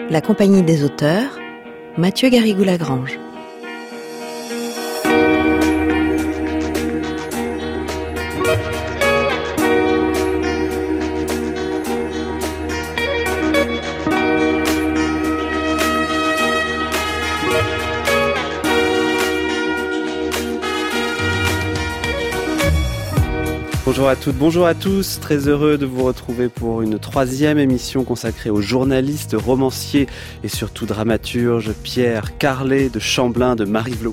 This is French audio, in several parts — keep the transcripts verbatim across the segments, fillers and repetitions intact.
La Compagnie des auteurs, Mathieu Garrigou-Lagrange. Bonjour à toutes, bonjour à tous, très heureux de vous retrouver pour une troisième émission consacrée aux journalistes, romanciers et surtout dramaturges Pierre Carlet de Chamblin de Marivaux.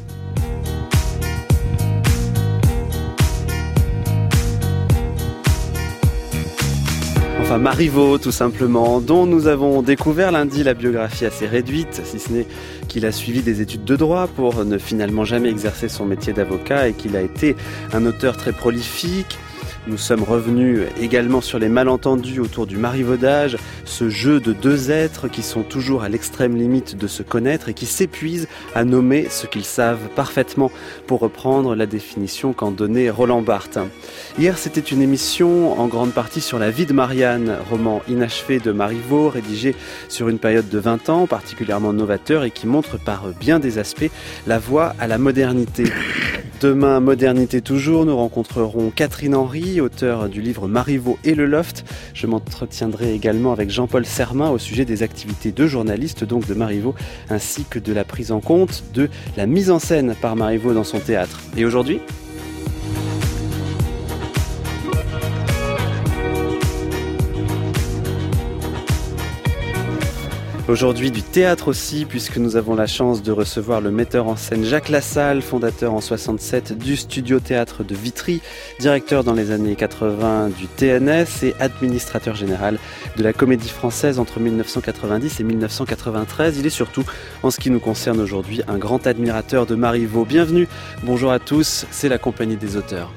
Enfin Marivaux tout simplement, dont nous avons découvert lundi la biographie assez réduite, si ce n'est qu'il a suivi des études de droit pour ne finalement jamais exercer son métier d'avocat et qu'il a été un auteur très prolifique. Nous sommes revenus également sur les malentendus autour du marivaudage, ce jeu de deux êtres qui sont toujours à l'extrême limite de se connaître et qui s'épuisent à nommer ce qu'ils savent parfaitement, pour reprendre la définition qu'en donnait Roland Barthes. Hier, c'était une émission en grande partie sur la vie de Marianne, roman inachevé de Marivaux, rédigé sur une période de vingt ans, particulièrement novateur et qui montre par bien des aspects la voie à la modernité. Demain, modernité toujours, nous rencontrerons Catherine Henry, auteur du livre Marivaux et le Loft. Je m'entretiendrai également avec Jean-Paul Sermin au sujet des activités de journaliste, donc de Marivaux, ainsi que de la prise en compte de la mise en scène par Marivaux dans son théâtre. Et aujourd'hui ? Aujourd'hui du théâtre aussi, puisque nous avons la chance de recevoir le metteur en scène Jacques Lassalle, fondateur en soixante-sept du Studio Théâtre de Vitry, directeur dans les années quatre-vingts du T N S et administrateur général de la Comédie Française entre dix-neuf cent quatre-vingt-dix et dix-neuf cent quatre-vingt-treize. Il est surtout, en ce qui nous concerne aujourd'hui, un grand admirateur de Marivaux. Bienvenue, bonjour à tous, c'est la Compagnie des auteurs.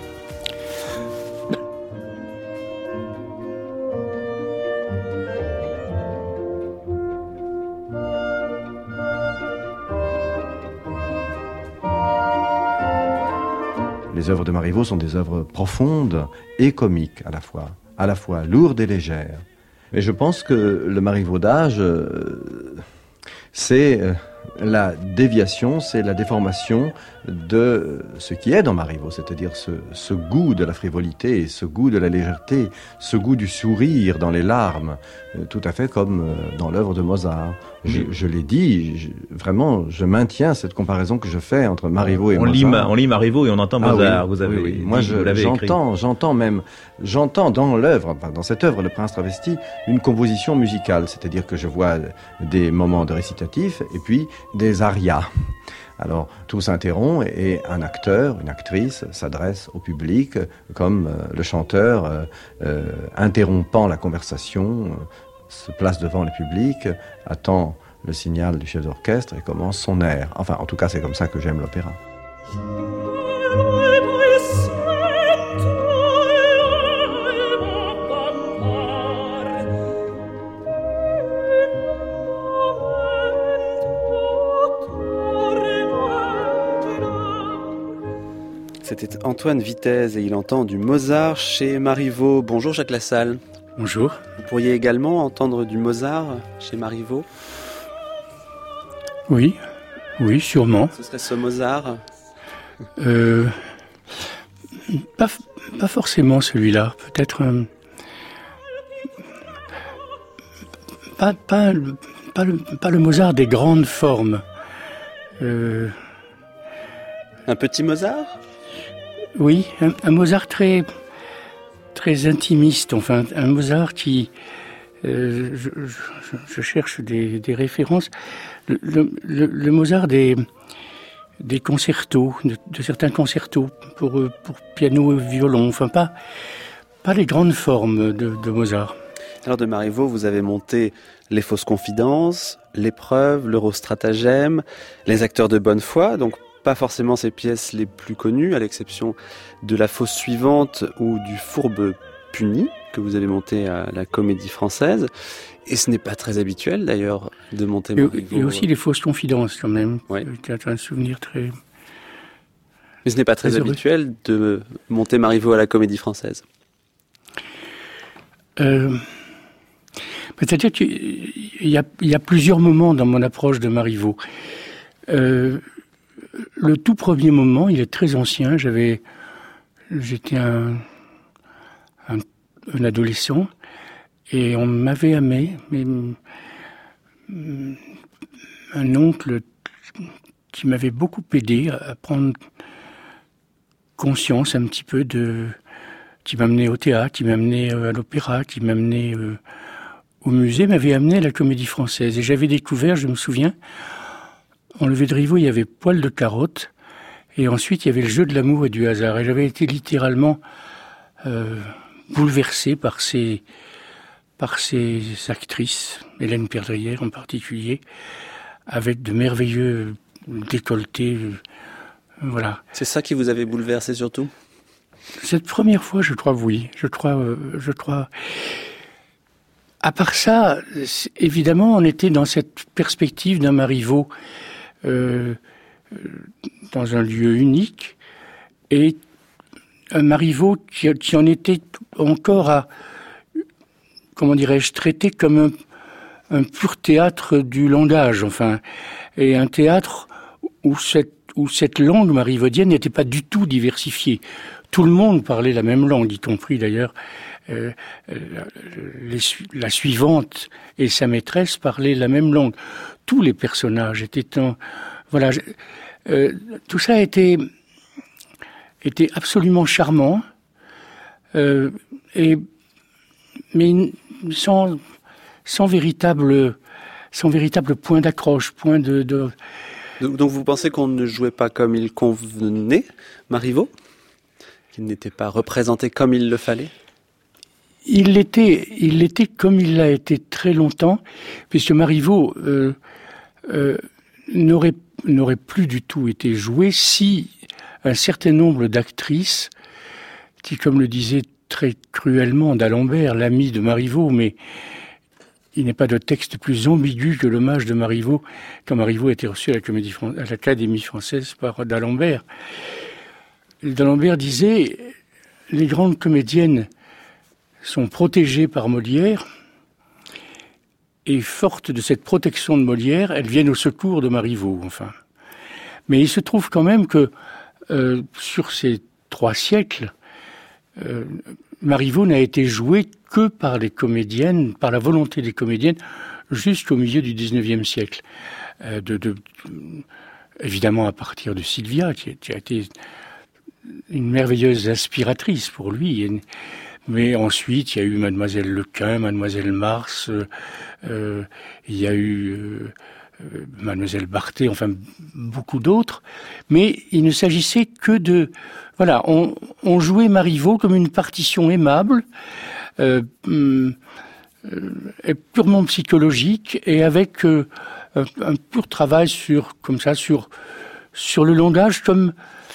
Les œuvres de Marivaux sont des œuvres profondes et comiques à la fois, à la fois lourdes et légères. Et je pense que le marivaudage, euh, c'est euh, la déviation, c'est la déformation de ce qui est dans Marivaux, c'est-à-dire ce, ce goût de la frivolité, ce goût de la légèreté, ce goût du sourire dans les larmes, euh, tout à fait comme euh, dans l'œuvre de Mozart. Je, je l'ai dit, je, vraiment, je maintiens cette comparaison que je fais entre Marivaux et on Mozart. Lit, on lit Marivaux et on entend Mozart. Ah oui, vous avez, oui, oui. Moi, je, vous j'entends, écrit. j'entends même, j'entends dans l'œuvre, enfin, dans cette œuvre, Le Prince travesti, une composition musicale, c'est-à-dire que je vois des moments de récitatif et puis des arias. Alors, tout s'interrompt et un acteur, une actrice s'adresse au public comme euh, le chanteur, euh, euh, interrompant la conversation, euh, se place devant le public, attend le signal du chef d'orchestre et commence son air. Enfin, en tout cas, c'est comme ça que j'aime l'opéra. C'était Antoine Vitez et il entend du Mozart chez Marivaux. Bonjour Jacques Lassalle. Bonjour. Vous pourriez également entendre du Mozart chez Marivaux ? Oui, oui, sûrement. Ce serait ce Mozart ? euh, pas, pas forcément celui-là. Peut-être un... Pas, pas, pas, le, pas le Mozart des grandes formes. Euh... Un petit Mozart ? Oui, un, un Mozart très, très intimiste, enfin, un Mozart qui... Euh, je, je, je cherche des, des références. Le, le, le, le Mozart des, des concertos, de, de certains concertos pour, pour piano et violon, enfin, pas, pas les grandes formes de, de Mozart. Alors de Marivaux, vous avez monté Les Fausses Confidences, L'épreuve, l'Eurostratagème, Les Acteurs de bonne foi, donc pas forcément ses pièces les plus connues, à l'exception de La Fausse Suivante ou du Fourbe Puni, que vous avez monté à la Comédie Française. Et ce n'est pas très habituel, d'ailleurs, de monter Marivaux. Et aussi Les Fausses Confidences, quand même. Ouais. C'est un souvenir très... Mais ce n'est pas très, très habituel de monter Marivaux à la Comédie Française. Euh... C'est-à-dire qu'il y a, il y a plusieurs moments dans mon approche de Marivaux. Euh, le tout premier moment, il est très ancien. J'avais, j'étais un, un, un adolescent et on m'avait amené, mais, un oncle qui m'avait beaucoup aidé à prendre conscience un petit peu de, qui m'amenait au théâtre, qui m'amenait à l'opéra, qui m'amenait euh, au musée, m'avait amené à la Comédie Française. Et j'avais découvert, je me souviens, en Levée de Rivaux, il y avait Poil de carotte, et ensuite il y avait Le jeu de l'amour et du hasard. Et j'avais été littéralement euh, bouleversé par ces, par ces actrices, Hélène Perdrière en particulier, avec de merveilleux décolletés. Euh, voilà. C'est ça qui vous avait bouleversé surtout ? Cette première fois, je crois, oui. Je crois, euh, je crois. À part ça, évidemment, on était dans cette perspective d'un Marivaux euh, dans un lieu unique, et un Marivaux qui, qui en était encore à, comment dirais-je, traité comme un, un pur théâtre du langage, enfin, et un théâtre où cette, où cette langue marivaudienne n'était pas du tout diversifiée. Tout le monde parlait la même langue, y compris d'ailleurs euh, les, la suivante et sa maîtresse parlaient la même langue. Tous les personnages étaient en... Voilà, euh, tout ça était, était absolument charmant, euh, et, mais sans, sans, véritable, sans véritable point d'accroche, point de... de... Donc vous pensez qu'on ne jouait pas comme il convenait, Marivaux ? Qu'il n'était pas représenté comme il le fallait ? Il l'était, il l'était comme il l'a été très longtemps, puisque Marivaux euh, euh, n'aurait, n'aurait plus du tout été joué si un certain nombre d'actrices, qui, comme le disait très cruellement d'Alembert, l'ami de Marivaux, mais il n'est pas de texte plus ambigu que l'hommage de Marivaux, quand Marivaux a été reçu à la Comédie, à l'Académie française par d'Alembert. D'Alembert disait « Les grandes comédiennes sont protégées par Molière, et fortes de cette protection de Molière, elles viennent au secours de Marivaux. » Enfin. Mais il se trouve quand même que euh, sur ces trois siècles, euh, Marivaux n'a été joué que par les comédiennes, par la volonté des comédiennes, jusqu'au milieu du dix-neuvième siècle. Euh, de, de, évidemment à partir de Sylvia, qui, qui a été une merveilleuse inspiratrice pour lui. Mais ensuite, il y a eu Mademoiselle Lequin, Mademoiselle Mars, euh, euh, il y a eu euh, euh, Mademoiselle Barthé, enfin beaucoup d'autres. Mais il ne s'agissait que de... Voilà, on, on jouait Marivaux comme une partition aimable, euh, euh, purement psychologique, et avec euh, un, un pur travail sur, comme ça, sur, sur le langage comme...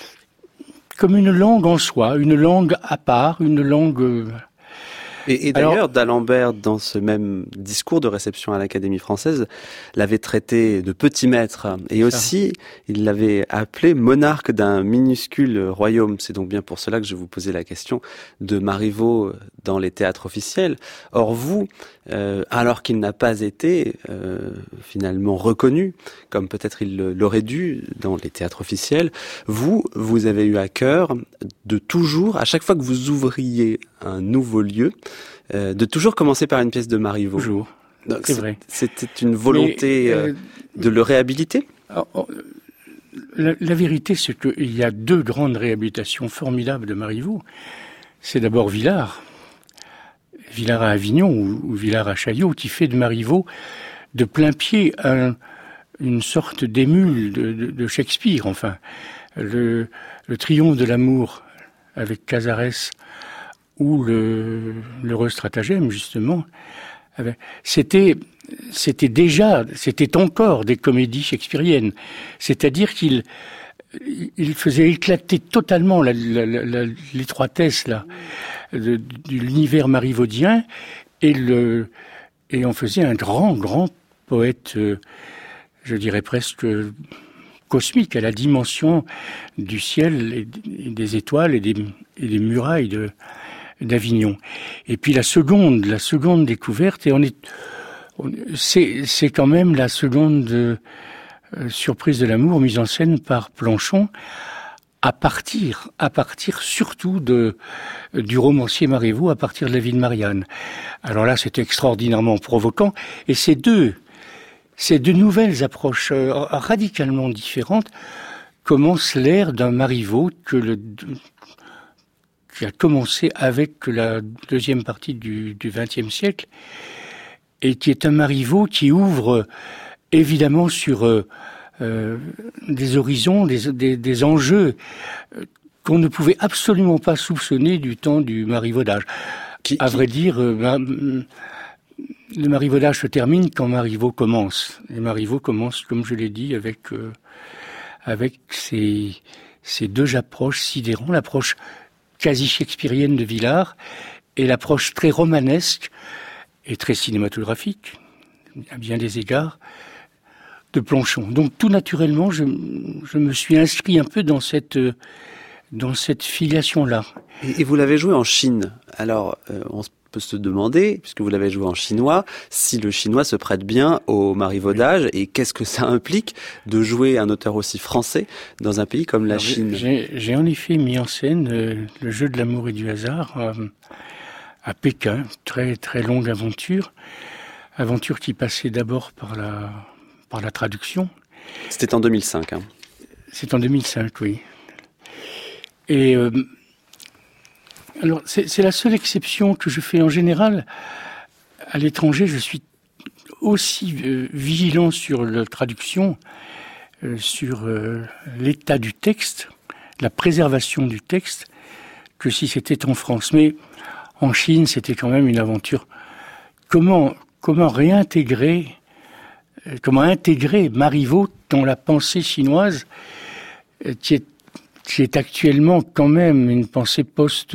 comme une langue en soi, une langue à part, une langue... Et, et d'ailleurs, Alors, d'Alembert, dans ce même discours de réception à l'Académie française, l'avait traité de petit maître. Et aussi, ça. il l'avait appelé monarque d'un minuscule royaume. C'est donc bien pour cela que je vous posais la question de Marivaux dans les théâtres officiels. Or vous, euh, alors qu'il n'a pas été euh, finalement reconnu, comme peut-être il l'aurait dû dans les théâtres officiels, vous, vous avez eu à cœur de toujours, à chaque fois que vous ouvriez un nouveau lieu, euh, de toujours commencer par une pièce de Marivaux. Toujours. Donc, c'est, c'est vrai. C'était une volonté Mais, euh, de le réhabiliter ? alors, la, la vérité, c'est qu'il y a deux grandes réhabilitations formidables de Marivaux. C'est d'abord Villars, Villars à Avignon ou, ou Villars à Chaillot, qui fait de Marivaux de plein pied un, une sorte d'émule de, de, de Shakespeare. Enfin, le, le triomphe de l'amour avec Casares, ou le, l'heureux stratagème, justement, c'était, c'était déjà, c'était encore des comédies shakespeariennes. C'est-à-dire qu'il il faisait éclater totalement la, la, la, l'étroitesse là, de, de l'univers marivaudien, et, le, et on faisait un grand, grand poète, euh, je dirais presque cosmique, à la dimension du ciel et des étoiles et des, et des murailles de d'Avignon. Et puis la seconde, la seconde découverte, et on est, on, c'est, c'est quand même la seconde euh, surprise de l'amour mise en scène par Planchon, à partir, à partir surtout de du romancier Marivaux, à partir de la vie de Marianne. Alors là, c'est extraordinairement provoquant, et ces deux, ces deux nouvelles approches euh, radicalement différentes commencent l'ère d'un Marivaux que le qui a commencé avec la deuxième partie du vingtième siècle, et qui est un Marivaux qui ouvre évidemment sur euh, euh, des horizons, des, des, des enjeux euh, qu'on ne pouvait absolument pas soupçonner du temps du marivaudage. Qui, à qui... vrai dire, euh, bah, le marivaudage se termine quand Marivaux commence. Et Marivaux commence, comme je l'ai dit, avec euh, avec ces, ces deux approches sidérantes, l'approche quasi shakespearienne de Villars et l'approche très romanesque et très cinématographique, à bien des égards, de Planchon. Donc tout naturellement, je, je me suis inscrit un peu dans cette, dans cette filiation-là. Et, et vous l'avez joué en Chine. Alors, euh, on peut se demander, puisque vous l'avez joué en chinois, si le chinois se prête bien au marivaudage, et qu'est-ce que ça implique de jouer un auteur aussi français dans un pays comme la Alors, Chine. J'ai, j'ai en effet mis en scène euh, le jeu de l'amour et du hasard euh, à Pékin, très très longue aventure, aventure qui passait d'abord par la par la traduction. C'était en deux mille cinq. Hein. C'est en deux mille cinq, oui. Et euh, alors, c'est, c'est la seule exception que je fais en général. À l'étranger, je suis aussi euh, vigilant sur la traduction, euh, sur euh, l'état du texte, la préservation du texte, que si c'était en France. Mais en Chine, c'était quand même une aventure. Comment, comment réintégrer, euh, comment intégrer Marivaux dans la pensée chinoise, euh, qui est, qui est actuellement quand même une pensée post-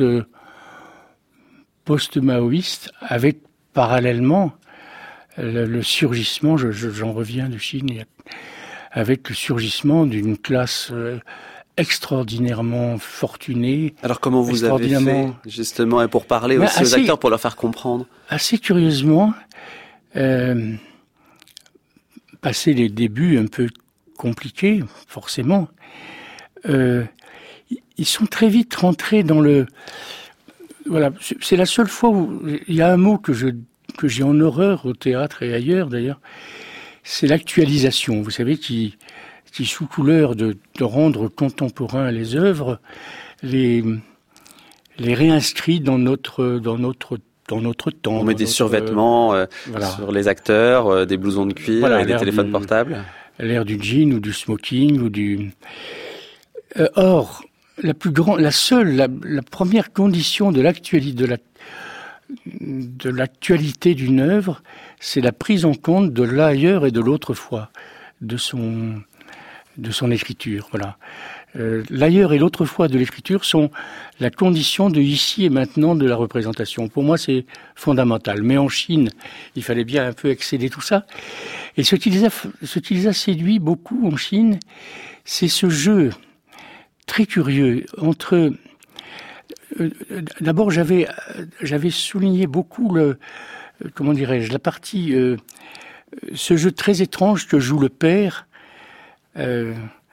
post-maoïste, avec parallèlement le, le surgissement, je, je, j'en reviens de Chine, avec le surgissement d'une classe euh, extraordinairement fortunée. Alors comment vous avez fait, justement, et pour parler aussi assez, aux acteurs, pour leur faire comprendre? Assez curieusement, euh, passé les débuts un peu compliqués, forcément, euh, ils sont très vite rentrés dans le... Voilà, c'est la seule fois où il y a un mot que je que j'ai en horreur au théâtre et ailleurs d'ailleurs, c'est l'actualisation. Vous savez, qui qui sous couleur de, de rendre contemporains les œuvres, les les réinscrit dans notre dans notre dans notre temps. On met des notre, survêtements euh, voilà. sur les acteurs, euh, des blousons de cuir, voilà, et des téléphones du, portables. L'air du jean ou du smoking ou du. Euh, or. La plus grande, la seule, la, la première condition de l'actualité, de la, de l'actualité d'une œuvre, c'est la prise en compte de l'ailleurs et de l'autrefois, de son, de son écriture. Voilà. Euh, l'ailleurs et l'autrefois de l'écriture sont la condition de ici et maintenant de la représentation. Pour moi, c'est fondamental. Mais en Chine, il fallait bien un peu excéder tout ça. Et ce qui les a, ce qui les a séduits beaucoup en Chine, c'est ce jeu très curieux entre. Euh, d'abord, j'avais j'avais souligné beaucoup le comment dirais-je la partie euh, ce jeu très étrange que joue le père. Euh,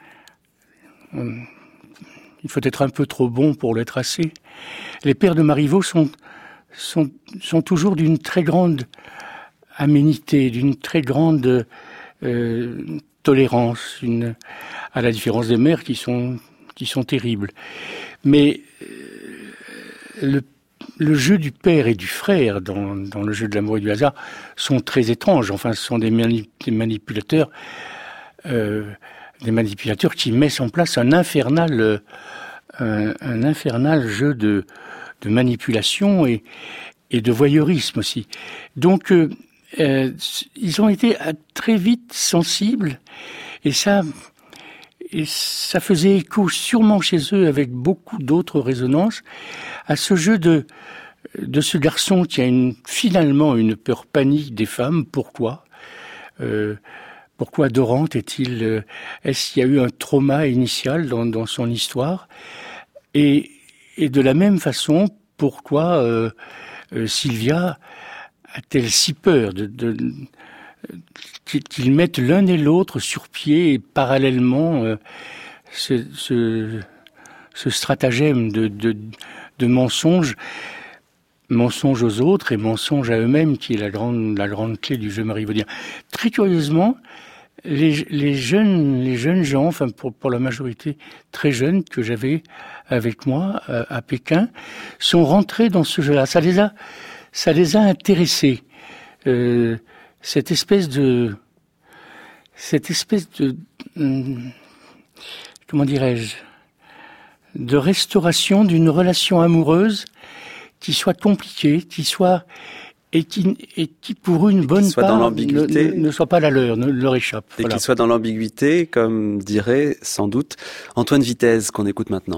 il faut être un peu trop bon pour le tracer. Les pères de Marivaux sont sont sont toujours d'une très grande aménité, d'une très grande euh, tolérance, une à la différence des mères qui sont qui sont terribles. Mais le, le jeu du père et du frère dans, dans le jeu de l'amour et du hasard sont très étranges. Enfin, ce sont des, mani- des manipulateurs euh, des manipulateurs qui mettent en place un infernal un, un infernal jeu de, de manipulation et, et de voyeurisme aussi. Donc, euh, euh, ils ont été très vite sensibles et ça... Et ça faisait écho sûrement chez eux, avec beaucoup d'autres résonances, à ce jeu de, de ce garçon qui a une, finalement une peur panique des femmes. Pourquoi euh, Pourquoi Dorante est-il... Euh, est-ce qu'il y a eu un trauma initial dans, dans son histoire et, et de la même façon, pourquoi euh, euh, Sylvia a-t-elle si peur de, de, de qu'ils mettent l'un et l'autre sur pied et parallèlement euh, ce, ce, ce stratagème de, de, de mensonge, mensonge aux autres et mensonge à eux-mêmes, qui est la grande, la grande clé du jeu marivaudien. Très curieusement, les, les jeunes, les jeunes gens, enfin pour, pour la majorité très jeunes que j'avais avec moi à, à Pékin, sont rentrés dans ce jeu-là. Ça les a, ça les a intéressés. Euh, cette espèce de, cette espèce de, hum, comment dirais-je, de restauration d'une relation amoureuse qui soit compliquée, qui soit et qui, et qui pour une bonne soit part dans l'ambiguïté, ne, ne, ne soit pas la leur, ne leur échappe. Et voilà. qui soit dans l'ambiguïté, comme dirait sans doute Antoine Vitez, qu'on écoute maintenant.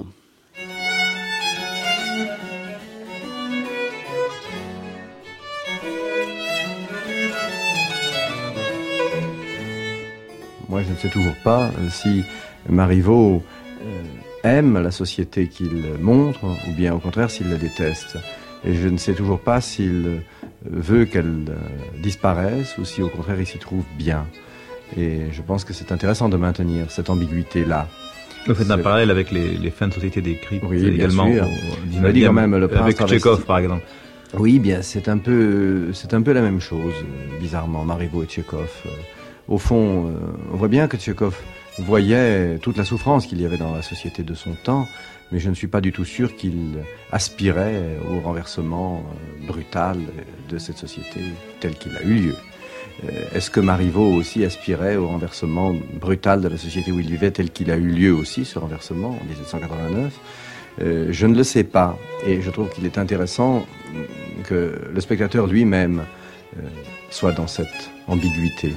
Moi, je ne sais toujours pas si Marivaux euh, aime la société qu'il montre, ou bien au contraire s'il la déteste. Et je ne sais toujours pas s'il veut qu'elle euh, disparaisse, ou si au contraire il s'y trouve bien. Et je pense que c'est intéressant de maintenir cette ambiguïté-là. Vous faites un parallèle avec les, les fins de société décrites oui, également bien sûr. au dix-neuvième, dit quand même, le avec Tchekhov, par exemple. Oui, bien, c'est un peu, c'est un peu la même chose, bizarrement, Marivaux et Tchekhov. Au fond, on voit bien que Tchekhov voyait toute la souffrance qu'il y avait dans la société de son temps, mais je ne suis pas du tout sûr qu'il aspirait au renversement brutal de cette société tel qu'il a eu lieu. Est-ce que Marivaux aussi aspirait au renversement brutal de la société où il vivait tel qu'il a eu lieu aussi, ce renversement, en dix-sept cent quatre-vingt-neuf ? euh, Je ne le sais pas, et je trouve qu'il est intéressant que le spectateur lui-même euh, soit dans cette ambiguïté.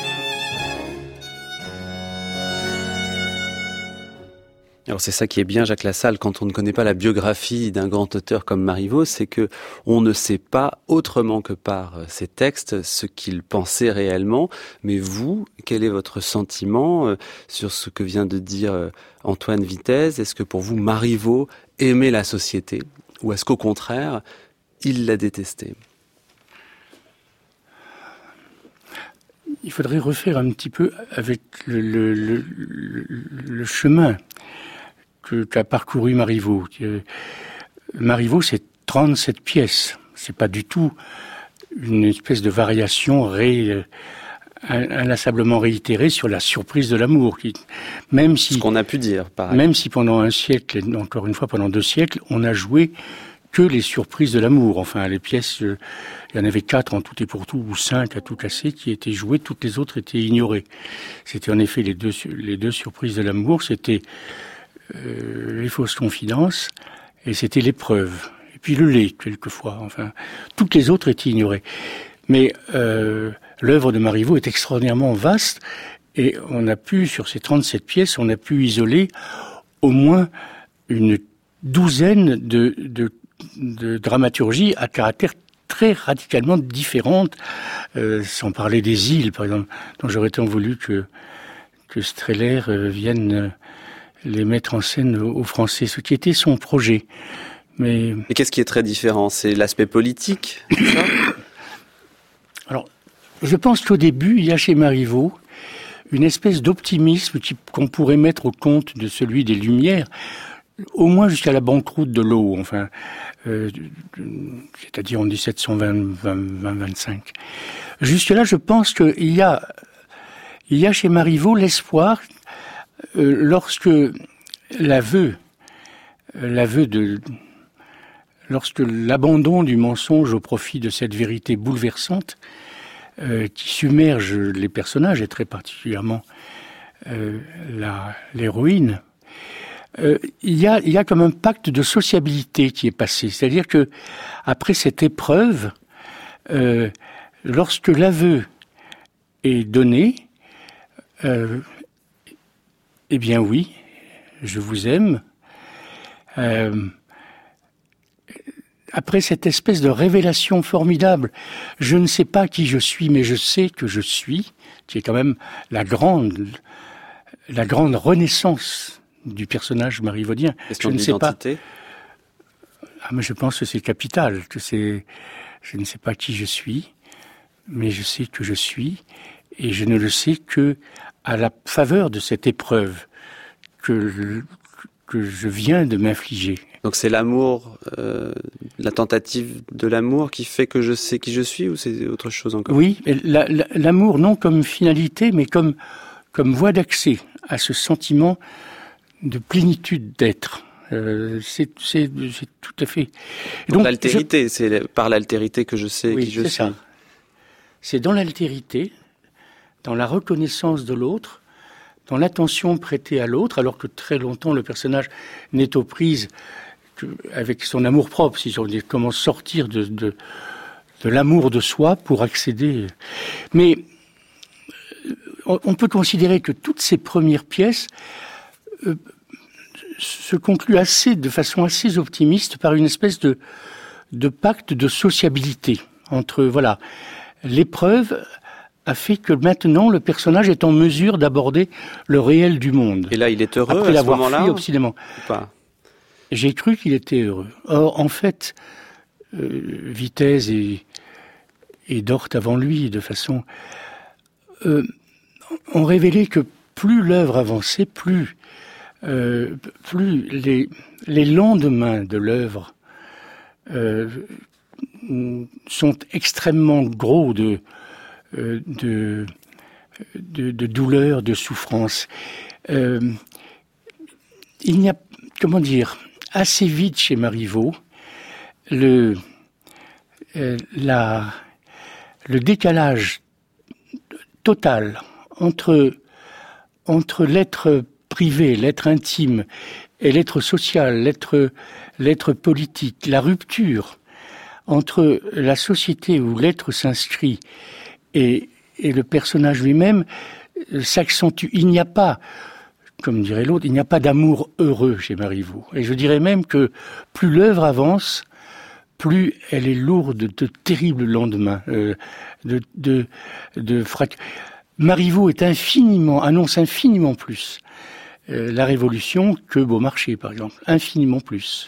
Alors c'est ça qui est bien, Jacques Lassalle, quand on ne connaît pas la biographie d'un grand auteur comme Marivaux, c'est que on ne sait pas autrement que par ses textes ce qu'il pensait réellement. Mais vous, quel est votre sentiment sur ce que vient de dire Antoine Vitez ? Est-ce que pour vous, Marivaux aimait la société, ou est-ce qu'au contraire, il la détestait ? Il faudrait refaire un petit peu avec le, le, le, le, le chemin que, qu'a parcouru Marivaux. Marivaux, c'est trente-sept pièces. C'est pas du tout une espèce de variation ré, inlassablement réitérée sur la surprise de l'amour. Qui, même si, ce qu'on a pu dire, pareil. Même si pendant un siècle, et encore une fois pendant deux siècles, on a joué que les surprises de l'amour. Enfin, les pièces, euh, il y en avait quatre en tout et pour tout, ou cinq à tout casser, qui étaient jouées, toutes les autres étaient ignorées. C'était en effet les deux, les deux surprises de l'amour, c'était euh, les fausses confidences, et c'était l'épreuve. Et puis le lait, quelquefois. Enfin, toutes les autres étaient ignorées. Mais euh, l'œuvre de Marivaux est extraordinairement vaste, et on a pu, sur ces trente-sept pièces, on a pu isoler au moins une douzaine de, de de dramaturgie à caractère très radicalement différente, euh, sans parler des îles, par exemple, dont j'aurais tant voulu que, que Strehler euh, vienne euh, les mettre en scène aux, aux Français, ce qui était son projet. Mais, Et qu'est-ce qui est très différent ? C'est l'aspect politique, c'est ça ? Alors, je pense qu'au début, il y a chez Marivaux une espèce d'optimisme qui, qu'on pourrait mettre au compte de celui des Lumières, au moins jusqu'à la banqueroute de l'eau, enfin, euh, c'est-à-dire en dix-sept cent vingt, vingt, vingt, vingt-cinq. Jusque-là, je pense qu'il y a, il y a chez Marivaux l'espoir, euh, lorsque l'aveu, l'aveu de, lorsque l'abandon du mensonge au profit de cette vérité bouleversante, euh, qui submerge les personnages, et très particulièrement euh, la, l'héroïne, Euh, il y a, il y a comme un pacte de sociabilité qui est passé. C'est-à-dire que, après cette épreuve, euh, lorsque l'aveu est donné, euh, eh bien oui, je vous aime. Euh, après cette espèce de révélation formidable, je ne sais pas qui je suis, mais je sais que je suis, qui est quand même la grande, la grande renaissance du personnage marivaudien. Question je ne sais pas. Ah, mais je pense que c'est capital, que c'est, je ne sais pas qui je suis, mais je sais que je suis, et je ne le sais que à la faveur de cette épreuve que, que je viens de m'infliger. Donc c'est l'amour, euh, la tentative de l'amour qui fait que je sais qui je suis, ou c'est autre chose encore? Oui, la, la, l'amour non comme finalité, mais comme, comme voie d'accès à ce sentiment de plénitude d'être. Euh, c'est, c'est, c'est tout à fait... Donc, Donc l'altérité, je... c'est par l'altérité que je sais oui, qui je c'est suis. Ça. C'est dans l'altérité, dans la reconnaissance de l'autre, dans l'attention prêtée à l'autre, alors que très longtemps le personnage n'est aux prises que, avec son amour propre, si on dit comment sortir de, de, de l'amour de soi pour accéder. Mais on, on peut considérer que toutes ces premières pièces euh, se concluent assez, de façon assez optimiste par une espèce de, de pacte de sociabilité entre, voilà, l'épreuve a fait que maintenant le personnage est en mesure d'aborder le réel du monde. Et là, il est heureux après à l'avoir ce moment-là fui obstinément. Ou pas? J'ai cru qu'il était heureux. Or, en fait, euh, Vitesse et, et Dort avant lui, de façon, euh, ont révélé que plus l'œuvre avançait, plus, euh, plus les, les lendemains de l'œuvre euh, sont extrêmement gros de Euh, de, de, de douleur, de souffrance. Euh, il n'y a, comment dire, assez vite chez Marivaux, le, euh, la, le décalage total entre, entre l'être privé, l'être intime, et l'être social, l'être, l'être politique, la rupture entre la société où l'être s'inscrit Et, et le personnage lui-même s'accentue. Il n'y a pas, comme dirait l'autre, il n'y a pas d'amour heureux chez Marivaux. Et je dirais même que plus l'œuvre avance, plus elle est lourde de terribles lendemains, euh, de, de, de fractures. Marivaux est infiniment, annonce infiniment plus euh, la Révolution que Beaumarchais, par exemple. Infiniment plus.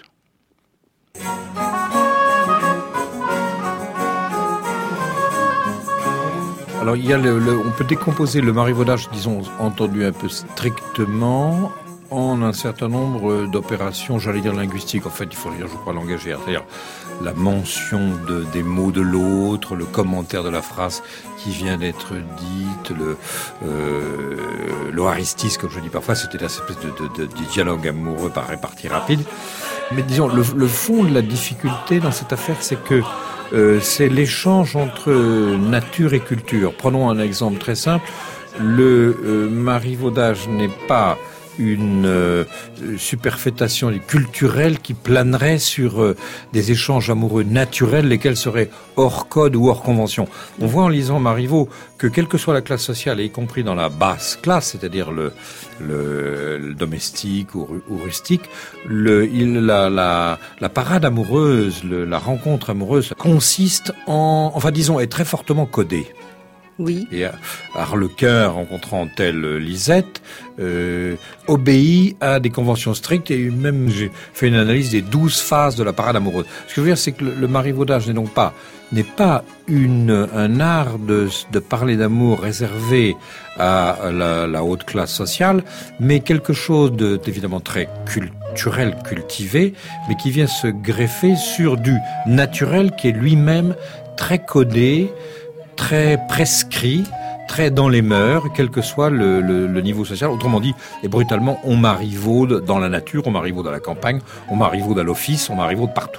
Alors, il y a le, le, on peut décomposer le marivaudage, disons, entendu un peu strictement, en un certain nombre d'opérations, j'allais dire linguistiques. En fait, il faut dire, je crois, langagières. C'est-à-dire la mention de, des mots de l'autre, le commentaire de la phrase qui vient d'être dite, le euh, l'oaristis, comme je dis parfois, c'était la espèce de, de, de, de dialogue amoureux par répartie rapide. Mais disons, le, le fond de la difficulté dans cette affaire, c'est que Euh, c'est l'échange entre nature et culture. Prenons un exemple très simple. Le euh, marivaudage n'est pas une euh, superfétation culturelle qui planerait sur euh, des échanges amoureux naturels, lesquels seraient hors code ou hors convention. On voit en lisant Marivaux que quelle que soit la classe sociale, y compris dans la basse classe, c'est-à-dire le, le, le domestique ou, ou rustique, le, il, la, la, la parade amoureuse, le, la rencontre amoureuse consiste en, enfin disons, est très fortement codée. Oui. Et Arlequin, rencontrant telle Lisette, euh, obéit à des conventions strictes, et même j'ai fait une analyse des douze phases de la parade amoureuse. Ce que je veux dire, c'est que le, le marivaudage n'est donc pas n'est pas une un art de, de parler d'amour réservé à la, la haute classe sociale, mais quelque chose de, d'évidemment très culturel, cultivé, mais qui vient se greffer sur du naturel qui est lui-même très codé, très prescrit, très dans les mœurs, quel que soit le, le, le niveau social. Autrement dit, et brutalement, on marivaude dans la nature, on marivaude à la campagne, on marivaude à l'office, on marivaude partout.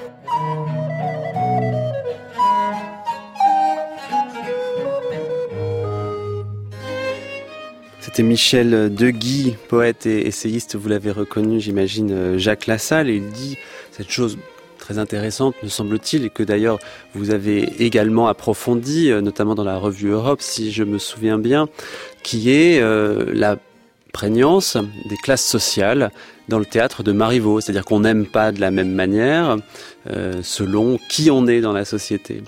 C'était Michel Deguy, poète et essayiste, vous l'avez reconnu, j'imagine, Jacques Lassalle, et il dit cette chose très intéressante, me semble-t-il, et que d'ailleurs vous avez également approfondi, notamment dans la revue Europe, si je me souviens bien, qui est euh, la prégnance des classes sociales dans le théâtre de Marivaux. C'est-à-dire qu'on n'aime pas de la même manière euh, selon qui on est dans la société.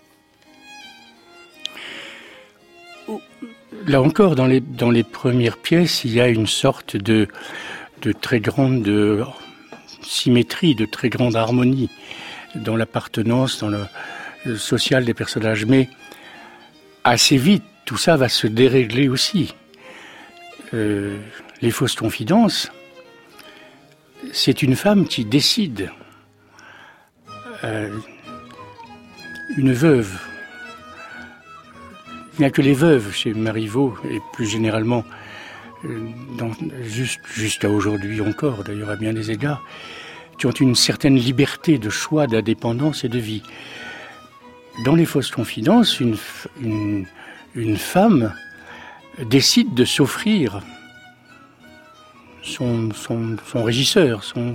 Là encore, dans les, dans les premières pièces, il y a une sorte de, de très grande... De, symétrie, de très grande harmonie dans l'appartenance, dans le, le social des personnages. Mais assez vite, tout ça va se dérégler aussi. Euh, les fausses confidences, c'est une femme qui décide. Euh, une veuve. Il n'y a que les veuves chez Marivaux, et plus généralement, euh, dans, juste, jusqu'à aujourd'hui encore, d'ailleurs à bien des égards, qui ont une certaine liberté de choix, d'indépendance et de vie. Dans les fausses confidences, une, une, une femme décide de s'offrir son, son, son régisseur, son,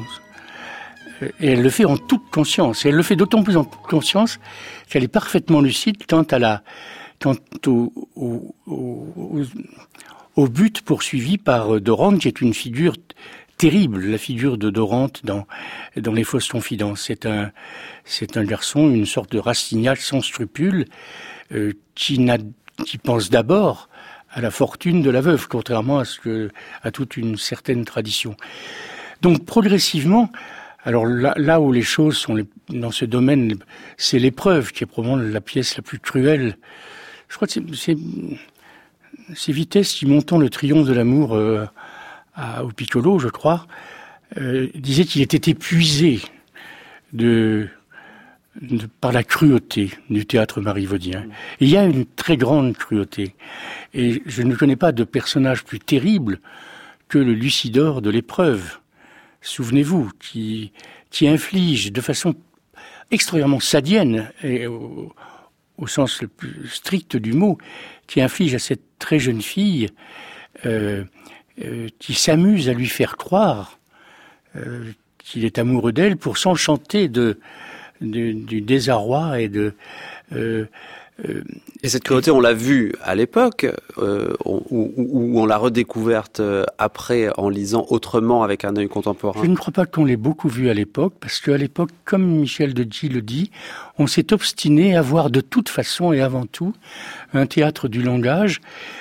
et elle le fait en toute conscience. Et elle le fait d'autant plus en toute conscience qu'elle est parfaitement lucide quant à la, quant au, au, au, au but poursuivi par Dorante, qui est une figure terrible, la figure de Dorante dans, dans les fausses confidences. C'est un, c'est un garçon, une sorte de Rastignac sans scrupules, euh, qui n'a, qui pense d'abord à la fortune de la veuve, contrairement à ce que, à toute une certaine tradition. Donc, progressivement, alors là, là où les choses sont les, dans ce domaine, c'est l'épreuve qui est probablement la pièce la plus cruelle. Je crois que c'est, c'est, c'est Vitesse qui, montant le triomphe de l'amour euh, à, au Piccolo, je crois, euh, disait qu'il était épuisé de, de, par la cruauté du théâtre marivaudien. Et il y a une très grande cruauté. Et je ne connais pas de personnage plus terrible que le Lucidor de l'épreuve. Souvenez-vous, qui, qui inflige de façon extrêmement sadienne, et au, au sens le plus strict du mot, qui inflige à cette très jeune fille, euh, euh, qui s'amuse à lui faire croire euh, qu'il est amoureux d'elle pour s'enchanter de, de, du désarroi et de... Euh, Euh, et cette cruauté, on l'a vue à l'époque, euh, ou, ou, ou on l'a redécouverte après en lisant autrement avec un œil contemporain? Je ne crois pas qu'on l'ait beaucoup vue à l'époque, parce qu'à l'époque, comme Michel Degy le dit, on s'est obstiné à voir de toute façon et avant tout un théâtre du langage,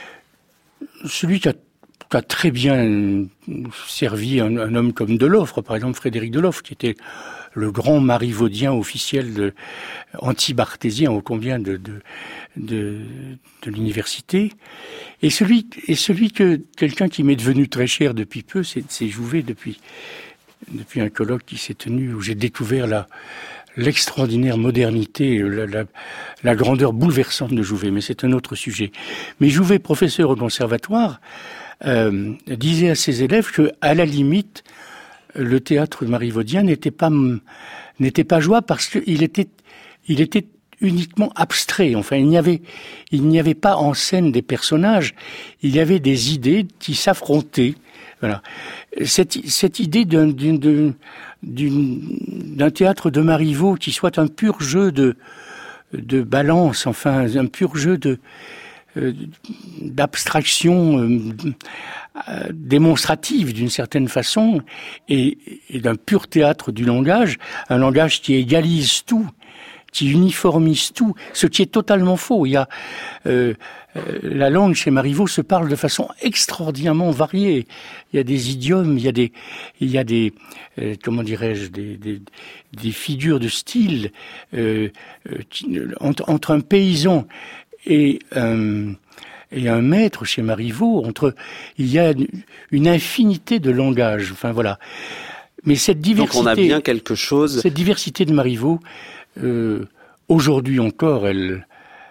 celui qui a, qui a très bien servi un, un homme comme Deloffre, par exemple Frédéric Deloffre, qui était le grand marivaudien officiel de, anti-barthésien, ô combien de, de, de, de l'université. Et celui, et celui que, quelqu'un qui m'est devenu très cher depuis peu, c'est, c'est Jouvet, depuis, depuis un colloque qui s'est tenu, où j'ai découvert la, l'extraordinaire modernité, la, la, la grandeur bouleversante de Jouvet, mais c'est un autre sujet. Mais Jouvet, professeur au conservatoire, euh, disait à ses élèves que, à la limite, le théâtre marivaudien n'était pas n'était pas jouable parce qu'il était il était uniquement abstrait. Enfin, il n'y avait il n'y avait pas en scène des personnages, il y avait des idées qui s'affrontaient. Voilà. Cette cette idée d'un d'une, d'une, d'un théâtre de Marivaux qui soit un pur jeu de de balance, enfin un pur jeu de euh, d'abstraction euh, euh, démonstrative d'une certaine façon et, et d'un pur théâtre du langage, un langage qui égalise tout, qui uniformise tout, ce qui est totalement faux. Il y a euh, euh, la langue chez Marivaux se parle de façon extraordinairement variée. Il y a des idiomes, il y a des, il y a des, euh, comment dirais-je, des, des, des figures de style euh, euh, qui, entre, entre un paysan et un, et un maître chez Marivaux, entre, il y a une infinité de langages. Enfin voilà. Mais cette diversité, donc on a bien quelque chose. Cette diversité de Marivaux, euh, aujourd'hui encore, elle,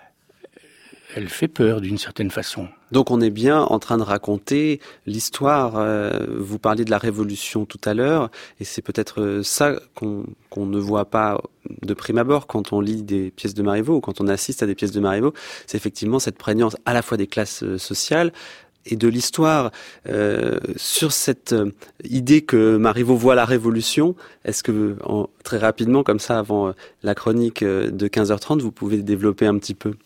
elle fait peur d'une certaine façon. Donc on est bien en train de raconter l'histoire. Euh, vous parliez de la Révolution tout à l'heure, et c'est peut-être ça qu'on, qu'on ne voit pas de prime abord quand on lit des pièces de Marivaux ou quand on assiste à des pièces de Marivaux. C'est effectivement cette prégnance à la fois des classes sociales et de l'histoire. Euh, sur cette euh, idée que Marivaux voit la Révolution, est-ce que en, très rapidement, comme ça, avant euh, la chronique euh, de quinze heures trente, vous pouvez développer un petit peu?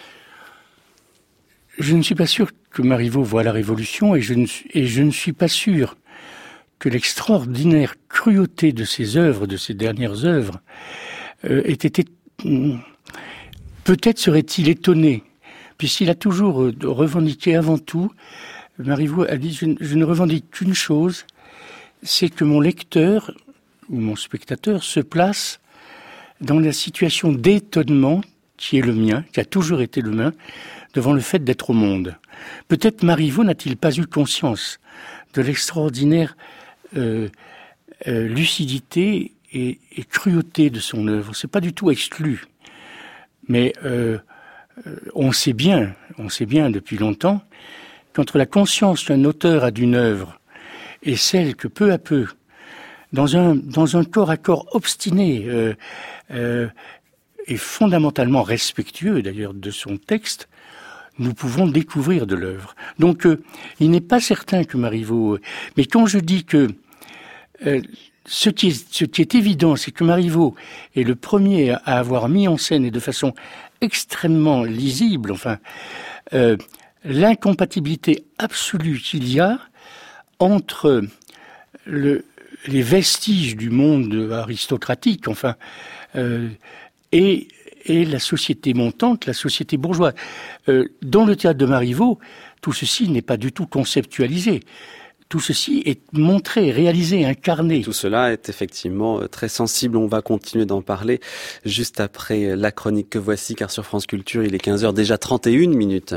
Je ne suis pas sûr que Marivaux voit la Révolution et je ne, et je ne suis pas sûr que l'extraordinaire cruauté de ses œuvres, de ses dernières œuvres, euh, ait été... Peut-être serait-il étonné, puisqu'il a toujours euh, revendiqué avant tout, Marivaux a dit, je, je ne revendique qu'une chose, c'est que mon lecteur ou mon spectateur se place dans la situation d'étonnement qui est le mien, qui a toujours été le mien, devant le fait d'être au monde. Peut-être Marivaux n'a-t-il pas eu conscience de l'extraordinaire euh, euh, lucidité et, et cruauté de son œuvre. C'est pas du tout exclu. Mais euh, on sait bien, on sait bien depuis longtemps, qu'entre la conscience qu'un auteur a d'une œuvre et celle que peu à peu, dans un, dans un corps à corps obstiné euh, euh, et fondamentalement respectueux d'ailleurs de son texte, nous pouvons découvrir de l'œuvre. Donc, euh, il n'est pas certain que Marivaux... Mais quand je dis que euh, ce, qui est, ce qui est évident, c'est que Marivaux est le premier à avoir mis en scène, et de façon extrêmement lisible, enfin, euh, l'incompatibilité absolue qu'il y a entre le, les vestiges du monde aristocratique, enfin, euh, et... et la société montante, la société bourgeoise. Euh, dans le théâtre de Marivaux, tout ceci n'est pas du tout conceptualisé. Tout ceci est montré, réalisé, incarné. Tout cela est effectivement très sensible. On va continuer d'en parler juste après la chronique que voici, car sur France Culture, il est quinze heures déjà trente et une minutes.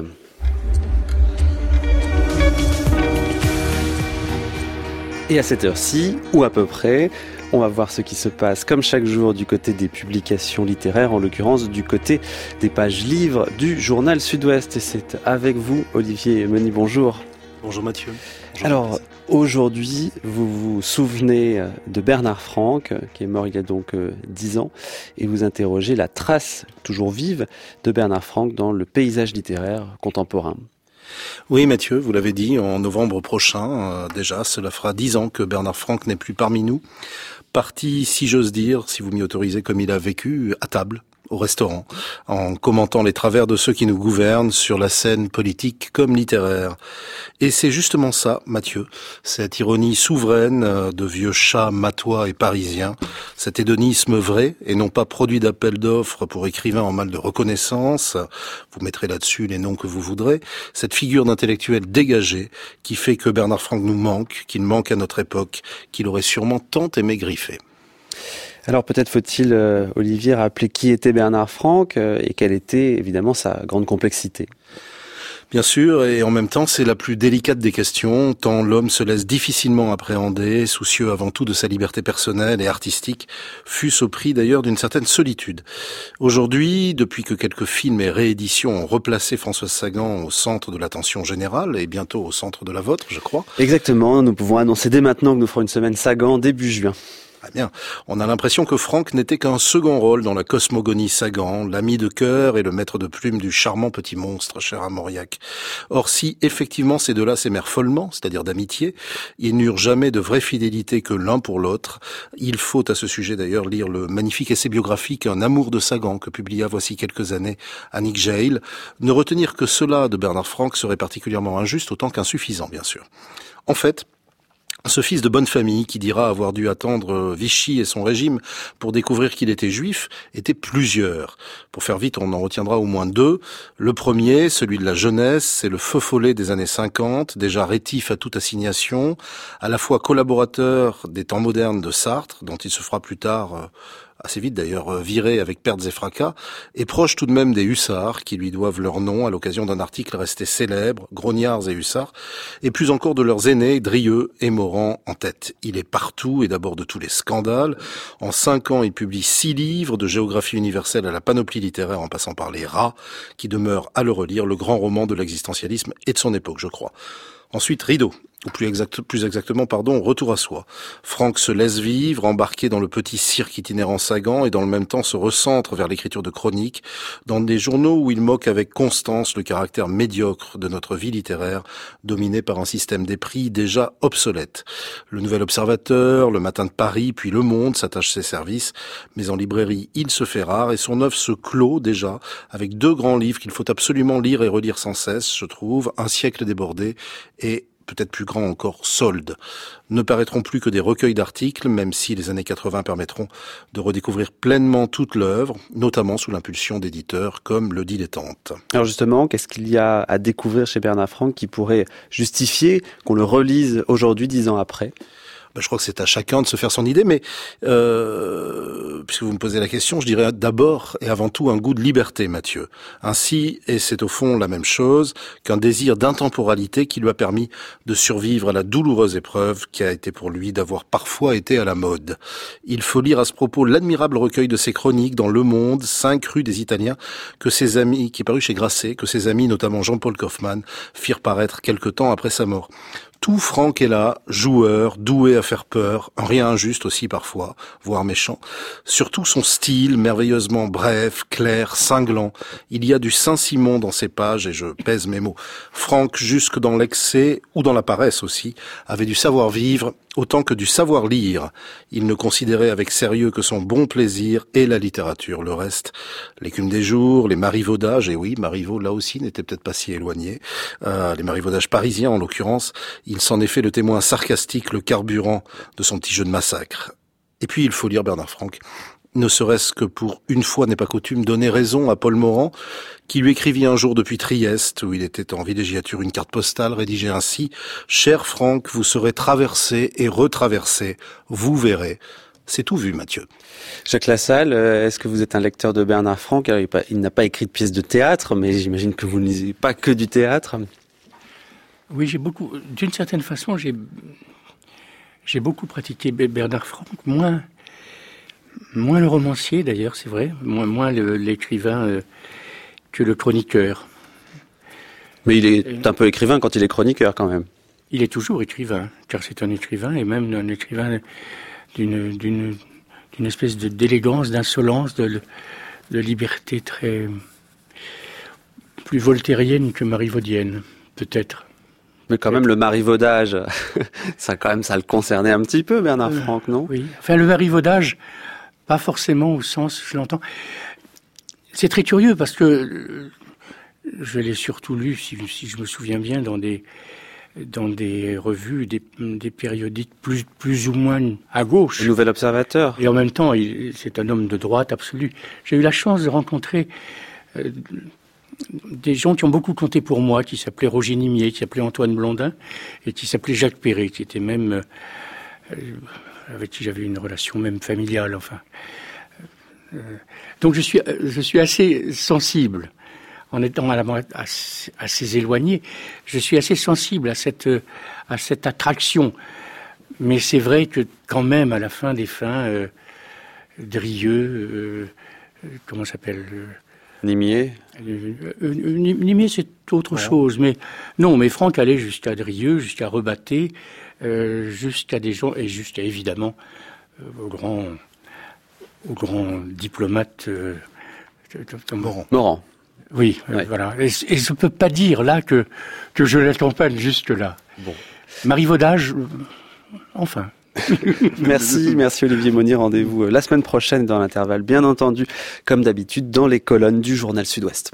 Et à cette heure-ci, ou à peu près, on va voir ce qui se passe, comme chaque jour, du côté des publications littéraires, en l'occurrence du côté des pages livres du journal Sud-Ouest. Et c'est avec vous, Olivier Meny, bonjour. Bonjour Mathieu. Bonjour. Alors, aujourd'hui, vous vous souvenez de Bernard Franck, qui est mort il y a donc dix ans, et vous interrogez la trace, toujours vive, de Bernard Franck dans le paysage littéraire contemporain. Oui Mathieu, vous l'avez dit, en novembre prochain, euh, déjà, cela fera dix ans que Bernard Franck n'est plus parmi nous. Parti, si j'ose dire, si vous m'y autorisez, comme il a vécu, à table, au restaurant, en commentant les travers de ceux qui nous gouvernent sur la scène politique comme littéraire. Et c'est justement ça, Mathieu, cette ironie souveraine de vieux chats matois et parisiens, cet hédonisme vrai et non pas produit d'appel d'offres pour écrivains en mal de reconnaissance, vous mettrez là-dessus les noms que vous voudrez, cette figure d'intellectuel dégagé qui fait que Bernard Franck nous manque, qu'il manque à notre époque, qu'il aurait sûrement tant aimé griffer. Alors peut-être faut-il, euh, Olivier, rappeler qui était Bernard Franck euh, et quelle était évidemment sa grande complexité. Bien sûr, et en même temps, c'est la plus délicate des questions, tant l'homme se laisse difficilement appréhender, soucieux avant tout de sa liberté personnelle et artistique, fût-ce au prix d'ailleurs d'une certaine solitude. Aujourd'hui, depuis que quelques films et rééditions ont replacé Françoise Sagan au centre de l'attention générale, et bientôt au centre de la vôtre, je crois. Exactement, nous pouvons annoncer dès maintenant que nous ferons une semaine Sagan début juin. Ah bien, on a l'impression que Franck n'était qu'un second rôle dans la cosmogonie Sagan, l'ami de cœur et le maître de plume du charmant petit monstre, cher à Mauriac. Or, si effectivement ces deux-là s'aimèrent follement, c'est-à-dire d'amitié, ils n'eurent jamais de vraie fidélité que l'un pour l'autre. Il faut à ce sujet d'ailleurs lire le magnifique essai biographique Un amour de Sagan que publia voici quelques années Annick Jail. Ne retenir que cela de Bernard Franck serait particulièrement injuste, autant qu'insuffisant, bien sûr. En fait, ce fils de bonne famille, qui dira avoir dû attendre Vichy et son régime pour découvrir qu'il était juif, était plusieurs. Pour faire vite, on en retiendra au moins deux. Le premier, celui de la jeunesse, c'est le feu follet des années cinquante, déjà rétif à toute assignation, à la fois collaborateur des temps modernes de Sartre, dont il se fera plus tard assez vite d'ailleurs viré avec pertes et fracas, et proche tout de même des hussards, qui lui doivent leur nom à l'occasion d'un article resté célèbre, Grognards et hussards, et plus encore de leurs aînés, Drieux et Morand en tête. Il est partout, et d'abord de tous les scandales. En cinq ans, il publie six livres, de géographie universelle à la panoplie littéraire, en passant par les rats, qui demeurent à le relire, le grand roman de l'existentialisme et de son époque, je crois. Ensuite, Rideau, ou plus, exact, plus exactement, pardon, Retour à soi. Franck se laisse vivre, embarqué dans le petit cirque itinérant Sagan, et dans le même temps se recentre vers l'écriture de chroniques, dans des journaux où il moque avec constance le caractère médiocre de notre vie littéraire, dominé par un système des prix déjà obsolète. Le Nouvel Observateur, le Matin de Paris, puis Le Monde s'attache ses services, mais en librairie, il se fait rare, et son œuvre se clôt déjà, avec deux grands livres qu'il faut absolument lire et relire sans cesse, je trouve, Un siècle débordé, et peut-être plus grand encore, Solde. Ne paraîtront plus que des recueils d'articles, même si les années quatre-vingts permettront de redécouvrir pleinement toute l'œuvre, notamment sous l'impulsion d'éditeurs comme Le Dilettante. Alors justement, qu'est-ce qu'il y a à découvrir chez Bernard Franck qui pourrait justifier qu'on le relise aujourd'hui, dix ans après ? Ben, je crois que c'est à chacun de se faire son idée, mais euh, puisque vous me posez la question, je dirais d'abord et avant tout un goût de liberté, Mathieu. Ainsi, et c'est au fond la même chose, qu'un désir d'intemporalité qui lui a permis de survivre à la douloureuse épreuve qui a été pour lui d'avoir parfois été à la mode. Il faut lire à ce propos l'admirable recueil de ses chroniques dans Le Monde, cinq rues des Italiens, que ses amis, qui est paru chez Grasset, que ses amis, notamment Jean-Paul Kaufmann, firent paraître quelque temps après sa mort. Tout Franck est là, joueur, doué à faire peur, rien injuste aussi parfois, voire méchant. Surtout son style, merveilleusement bref, clair, cinglant. Il y a du Saint-Simon dans ses pages, et je pèse mes mots. Franck, jusque dans l'excès, ou dans la paresse aussi, avait du savoir-vivre, autant que du savoir-lire. Il ne considérait avec sérieux que son bon plaisir et la littérature. Le reste, l'écume des jours, les marivaudages, et oui, Marivaux, là aussi, n'était peut-être pas si éloigné, euh, les marivaudages parisiens en l'occurrence, il s'en est fait le témoin sarcastique, le carburant de son petit jeu de massacre. Et puis, il faut lire Bernard Franck, ne serait-ce que pour une fois n'est pas coutume donner raison à Paul Morand, qui lui écrivit un jour depuis Trieste, où il était en villégiature, une carte postale rédigée ainsi « Cher Franck, vous serez traversé et retraversé, vous verrez ». C'est tout vu, Mathieu. Jacques Lassalle, est-ce que vous êtes un lecteur de Bernard Franck? Alors, il n'a pas écrit de pièces de théâtre, mais j'imagine que vous ne lisez pas que du théâtre. Oui, j'ai beaucoup, d'une certaine façon, j'ai, j'ai beaucoup pratiqué Bernard Franck, moins, moins le romancier d'ailleurs, c'est vrai, moins, moins le, l'écrivain euh, que le chroniqueur. Mais il est un peu écrivain quand il est chroniqueur quand même. Il est toujours écrivain, car c'est un écrivain, et même un écrivain d'une, d'une, d'une espèce de, d'élégance, d'insolence, de, de liberté très plus voltairienne que marivaudienne, peut-être. Mais quand même, le marivaudage, ça quand même, ça le concernait un petit peu, Bernard euh, Franck, non? Oui. Enfin, le marivaudage, pas forcément au sens, je l'entends. C'est très curieux parce que je l'ai surtout lu, si, si je me souviens bien, dans des dans des revues, des, des périodiques plus plus ou moins à gauche. Le Nouvel Observateur. Et en même temps, il, c'est un homme de droite absolue. J'ai eu la chance de rencontrer euh, des gens qui ont beaucoup compté pour moi, qui s'appelaient Roger Nimier, qui s'appelait Antoine Blondin, et qui s'appelait Jacques Perret, qui était même, euh, avec qui j'avais une relation même familiale, enfin. Euh, donc je suis, je suis assez sensible, en étant à la, assez, assez éloigné, je suis assez sensible à cette, à cette attraction. Mais c'est vrai que quand même, à la fin des fins, euh, Drieux, euh, comment ça s'appelle euh, Nimier. Euh, euh, Nimier, c'est autre voilà. chose. Mais non, mais Franck allait jusqu'à Drieux, jusqu'à Rebatté, euh, jusqu'à des gens, et jusqu'à évidemment euh, au grand, au grand diplomate euh, Morand. Morand. Oui, ouais. euh, voilà. Et, et je peux pas dire là que que je l'accompagne jusque là. Bon. Marivaudage, euh, enfin. Merci, merci Olivier Monnier. Rendez-vous la semaine prochaine dans l'intervalle, bien entendu, comme d'habitude, dans les colonnes du Journal Sud-Ouest.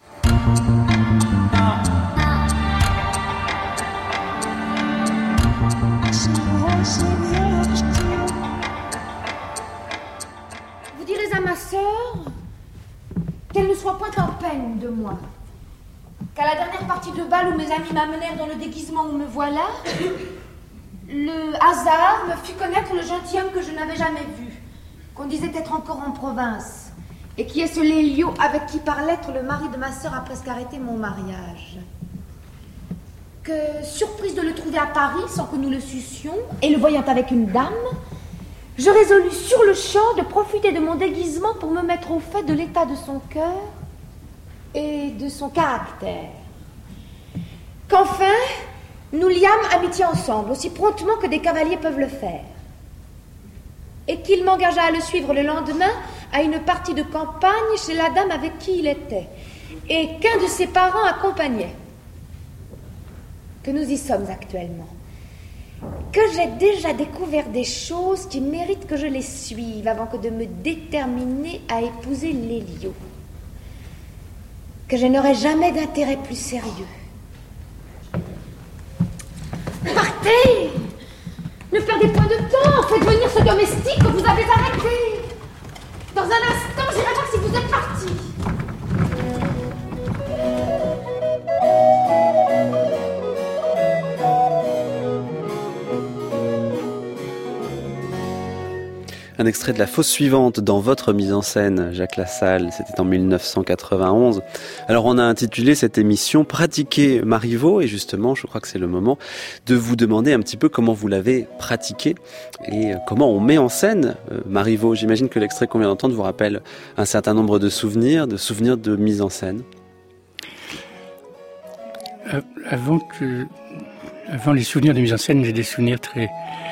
Vous direz à ma sœur qu'elle ne soit point en peine de moi. Qu'à la dernière partie de bal où mes amis m'amenèrent dans le déguisement où me voilà, le hasard me fit connaître le gentilhomme que je n'avais jamais vu, qu'on disait être encore en province, et qui est ce Lélio avec qui par lettre le mari de ma sœur a presque arrêté mon mariage. Que, surprise de le trouver à Paris sans que nous le sussions, et le voyant avec une dame, je résolus sur le champ de profiter de mon déguisement pour me mettre au fait de l'état de son cœur et de son caractère. Qu'enfin, nous liâmes amitié ensemble, aussi promptement que des cavaliers peuvent le faire. Et qu'il m'engagea à le suivre le lendemain à une partie de campagne chez la dame avec qui il était, et qu'un de ses parents accompagnait. Que nous y sommes actuellement. Que j'ai déjà découvert des choses qui méritent que je les suive avant que de me déterminer à épouser Lélio. Que je n'aurai jamais d'intérêt plus sérieux. Partez! Ne perdez point de temps! Faites venir ce domestique que vous avez arrêté! Dans un instant, j'irai voir si vous êtes parti! Un extrait de La Fosse suivante dans votre mise en scène, Jacques Lassalle, c'était en mille neuf cent quatre-vingt-onze. Alors on a intitulé cette émission « Pratiquer Marivaux » et justement je crois que c'est le moment de vous demander un petit peu comment vous l'avez pratiqué et comment on met en scène euh, Marivaux. J'imagine que l'extrait qu'on vient d'entendre vous rappelle un certain nombre de souvenirs, de souvenirs de mise en scène. Euh, avant que, avant les souvenirs de mise en scène, j'ai des souvenirs très,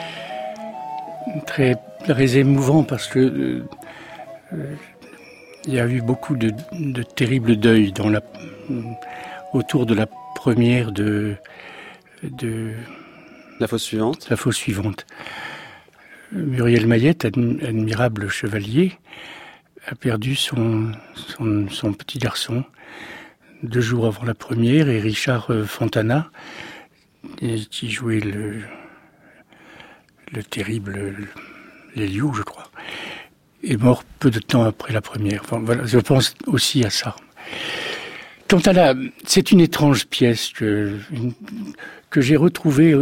très, très émouvants parce que euh, euh, il y a eu beaucoup de, de terribles deuils dans la, autour de la première de, de La Fosse suivante. La Fosse suivante. Muriel Mayette, admirable chevalier, a perdu son, son, son petit garçon deux jours avant la première, et Richard Fontana, qui jouait le, le terrible Léliou, je crois, est mort peu de temps après la première. Enfin, voilà, je pense aussi à ça. Quant à la... C'est une étrange pièce que, que j'ai retrouvée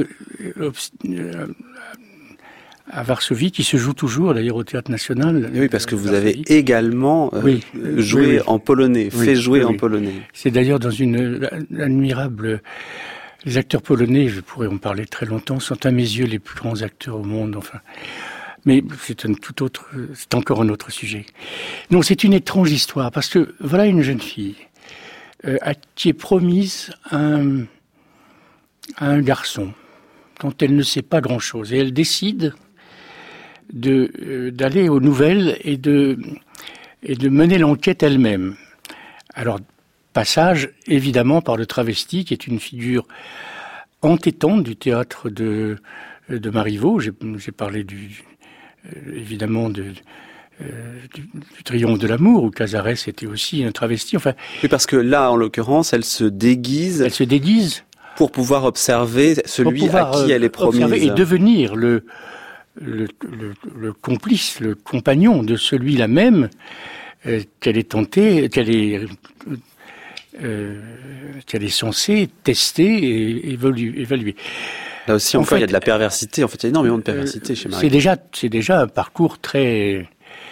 à Varsovie, qui se joue toujours d'ailleurs au Théâtre National. Oui, parce que vous avez également euh, oui, joué oui, oui. en polonais, oui, fait jouer oui, en oui. polonais. C'est d'ailleurs dans une admirable... Les acteurs polonais, je pourrais en parler très longtemps, sont à mes yeux les plus grands acteurs au monde, enfin... Mais c'est un tout autre, c'est encore un autre sujet. Non, c'est une étrange histoire, parce que voilà une jeune fille euh, à qui est promise un, un garçon dont elle ne sait pas grand-chose. Et elle décide de, euh, d'aller aux nouvelles et de, et de mener l'enquête elle-même. Alors, passage évidemment par le travesti, qui est une figure entêtante du théâtre de, de Marivaux. J'ai, j'ai parlé du... Euh, évidemment de, euh, du, du triomphe de l'amour, où Casares était aussi un travesti. Enfin, oui, parce que là, en l'occurrence, elle se déguise. Elle se déguise pour pouvoir observer celui pouvoir, à qui elle est promise. Observer et devenir le, le, le, le complice, le compagnon de celui-là même euh, qu'elle est tentée, qu'elle est, euh, qu'elle est censée tester et évoluer, évaluer. Là aussi, encore, en fait, il y a de la perversité. En fait, il y a énormément de perversité euh, chez Marie. C'est déjà, c'est déjà un parcours très...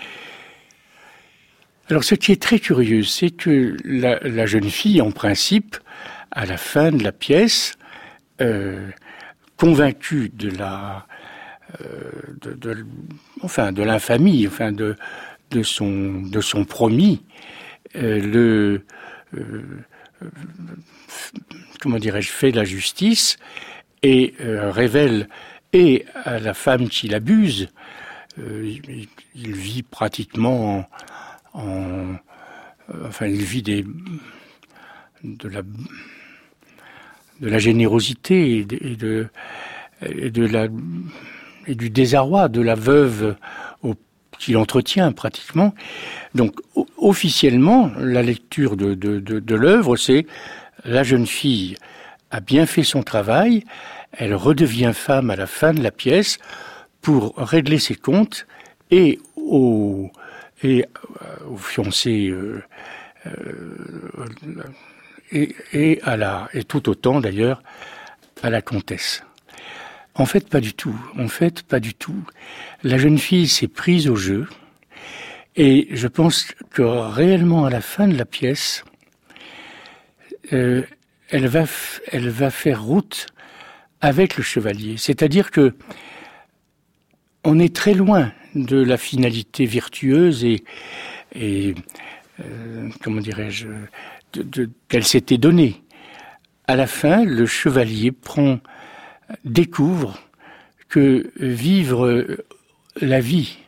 Alors, ce qui est très curieux, c'est que la, la jeune fille, en principe, à la fin de la pièce, euh, convaincue de la... Euh, de, de, enfin, de l'infamie, enfin, de, de, son, de son promis, euh, le... Euh, comment dirais-je, fait la justice... et euh, révèle et à la femme qui l'abuse, euh, il, il vit pratiquement en, en euh, enfin il vit des de la de la générosité et de, et de, et de la et du désarroi de la veuve au, qu'il entretient pratiquement. Donc officiellement, la lecture de de, de, de l'œuvre, c'est la jeune fille a bien fait son travail, elle redevient femme à la fin de la pièce pour régler ses comptes et au, et, euh, au fiancé euh, euh, et, et, à la, et tout autant d'ailleurs à la comtesse. En fait, pas du tout. En fait, pas du tout. La jeune fille s'est prise au jeu et je pense que réellement à la fin de la pièce, euh, Elle va, f- elle va faire route avec le chevalier. C'est-à-dire que on est très loin de la finalité virtueuse et, et euh, comment dirais-je, de, de, qu'elle s'était donnée. À la fin, le chevalier prend, découvre que vivre la vie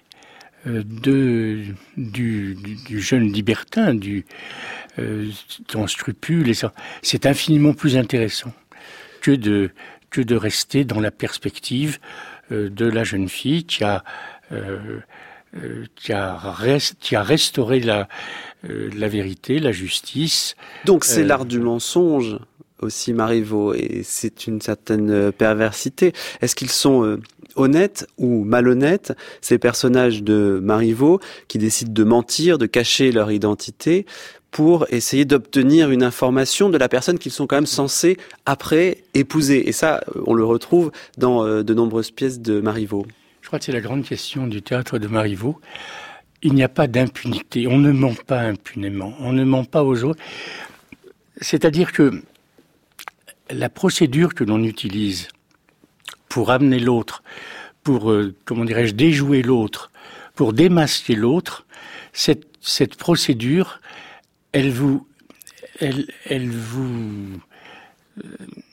de, du, du, du jeune libertin, du euh, sans scrupules, et ça, c'est infiniment plus intéressant que de que de rester dans la perspective euh, de la jeune fille qui a euh, euh, qui a rest, qui a restauré la euh, la vérité, la justice. Donc c'est euh, l'art du mensonge aussi, Marivaux, et c'est une certaine perversité. Est-ce qu'ils sont euh, honnêtes ou malhonnêtes, ces personnages de Marivaux qui décident de mentir, de cacher leur identité pour essayer d'obtenir une information de la personne qu'ils sont quand même censés après épouser? Et ça, on le retrouve dans euh, de nombreuses pièces de Marivaux. crois que c'est la grande question du théâtre de Marivaux. Il n'y a pas d'impunité. On ne ment pas impunément. On ne ment pas aux autres. C'est-à-dire que la procédure que l'on utilise pour amener l'autre, pour, euh, comment dirais-je, déjouer l'autre, pour démasquer l'autre, cette, cette procédure, elle vous, elle, elle vous, euh,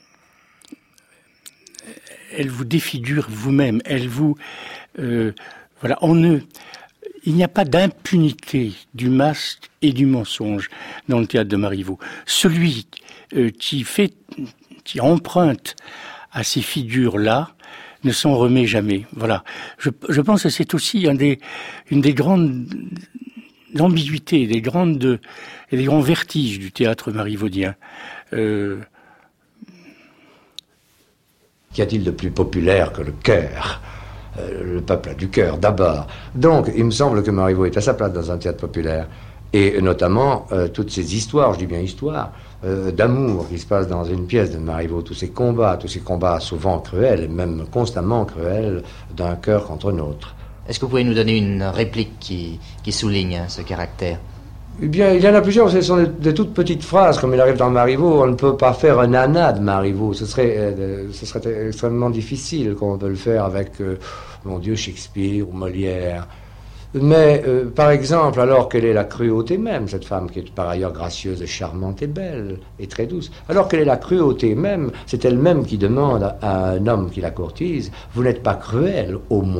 elle vous défigure vous-même. Elle vous, euh, voilà, on ne, il n'y a pas d'impunité du masque et du mensonge dans le théâtre de Marivaux. Celui euh, qui fait, qui emprunte à ces figures-là, ne s'en remet jamais. Voilà. Je, je pense que c'est aussi un des, une des grandes ambiguïtés, des grandes, et des grands vertiges du théâtre marivaudien. Euh... Qu'y a-t-il de plus populaire que le cœur ? euh, Le peuple a du cœur, d'abord. Donc, il me semble que Marivaux est à sa place dans un théâtre populaire. Et notamment, euh, toutes ces histoires, je dis bien histoires, euh, d'amour qui se passent dans une pièce de Marivaux, tous ces combats, tous ces combats souvent cruels, et même constamment cruels, d'un cœur contre un autre. Est-ce que vous pouvez nous donner une réplique qui, qui souligne hein, ce caractère ? Eh bien, il y en a plusieurs, ce sont des, des toutes petites phrases, comme il arrive dans Marivaux. On ne peut pas faire un nana de Marivaux, ce serait, euh, ce serait extrêmement difficile, comme on peut le faire avec, euh, mon Dieu, Shakespeare ou Molière. Mais, euh, par exemple, alors qu'elle est la cruauté même, cette femme qui est par ailleurs gracieuse, charmante et belle, et très douce, alors qu'elle est la cruauté même, c'est elle-même qui demande à, à un homme qui la courtise, « Vous n'êtes pas cruel, au moins ».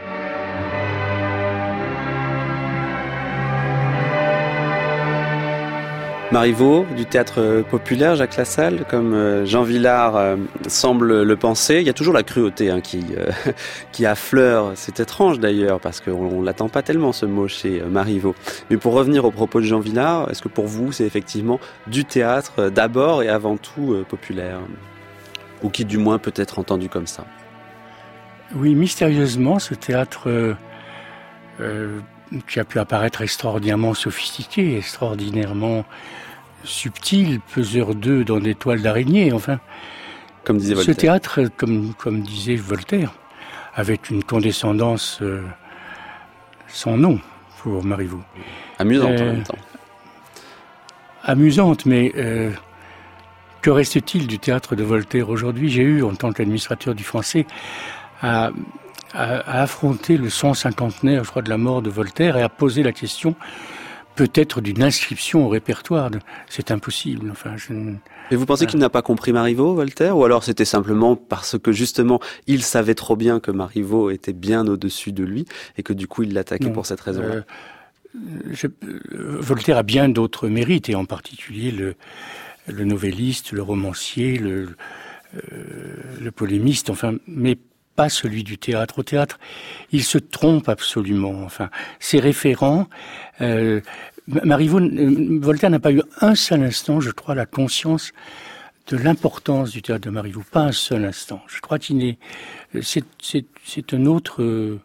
Marivaux, du théâtre populaire, Jacques Lassalle, comme Jean Vilar euh, semble le penser, il y a toujours la cruauté hein, qui, euh, qui affleure. C'est étrange d'ailleurs, parce qu'on ne l'attend pas tellement ce mot chez Marivaux. Mais pour revenir au propos de Jean Vilar, est-ce que pour vous c'est effectivement du théâtre euh, d'abord et avant tout euh, populaire ? Ou qui du moins peut être entendu comme ça ? Oui, mystérieusement, ce théâtre euh, euh, qui a pu apparaître extraordinairement sophistiqué, extraordinairement subtil, peseur d'œufs dans des toiles d'araignée, enfin. Comme disait Voltaire. Ce théâtre, comme, comme disait Voltaire, avait une condescendance euh, sans nom pour Marivaux. Amusante euh, en même temps. Amusante, mais euh, que reste-t-il du théâtre de Voltaire aujourd'hui ? J'ai eu, en tant qu'administrateur du Français, à... À, à affronter le cent cinquantenaire, je crois, de la mort de Voltaire et à poser la question peut-être d'une inscription au répertoire. De... C'est impossible. Enfin, je... Et vous pensez voilà. qu'il n'a pas compris Marivaux, Voltaire ? Ou alors c'était simplement parce que justement il savait trop bien que Marivaux était bien au-dessus de lui et que du coup il l'attaquait non, pour cette raison-là ? euh, je... Voltaire a bien d'autres mérites et en particulier le, le novelliste, le romancier, le, euh, le polémiste, enfin, mais pas celui du théâtre. Au théâtre, il se trompe absolument. Enfin, ses référents, euh, Marivaux, euh, Voltaire n'a pas eu un seul instant, je crois, la conscience de l'importance du théâtre de Marivaux. Pas un seul instant. Je crois qu'il est, c'est, c'est, c'est un autre, euh,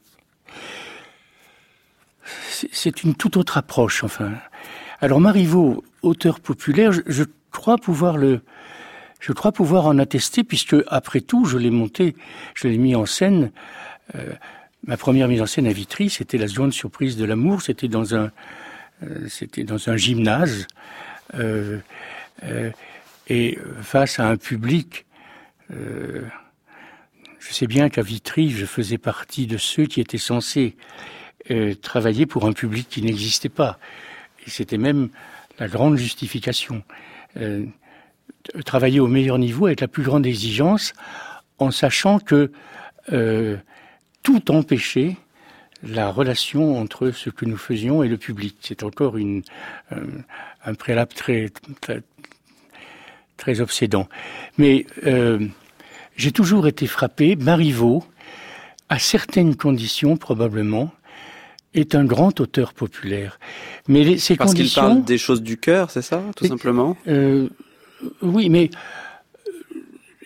c'est, c'est une toute autre approche. Enfin, alors Marivaux, auteur populaire, je, je crois pouvoir le Je crois pouvoir en attester, puisque, après tout, je l'ai monté, je l'ai mis en scène. Euh, ma première mise en scène à Vitry, c'était La Seconde Surprise de l'amour. C'était dans un, euh, c'était dans un gymnase. Euh, euh, et face à un public, euh, je sais bien qu'à Vitry, je faisais partie de ceux qui étaient censés euh, travailler pour un public qui n'existait pas. Et c'était même la grande justification. Euh, travailler au meilleur niveau avec la plus grande exigence, en sachant que euh, tout empêchait la relation entre ce que nous faisions et le public. C'est encore une, euh, un préalable très, très, très obsédant. Mais euh, j'ai toujours été frappé. Marivaux, à certaines conditions probablement, est un grand auteur populaire. Mais les, ces Parce conditions... qu'il parle des choses du cœur, c'est ça, tout simplement euh, Oui, mais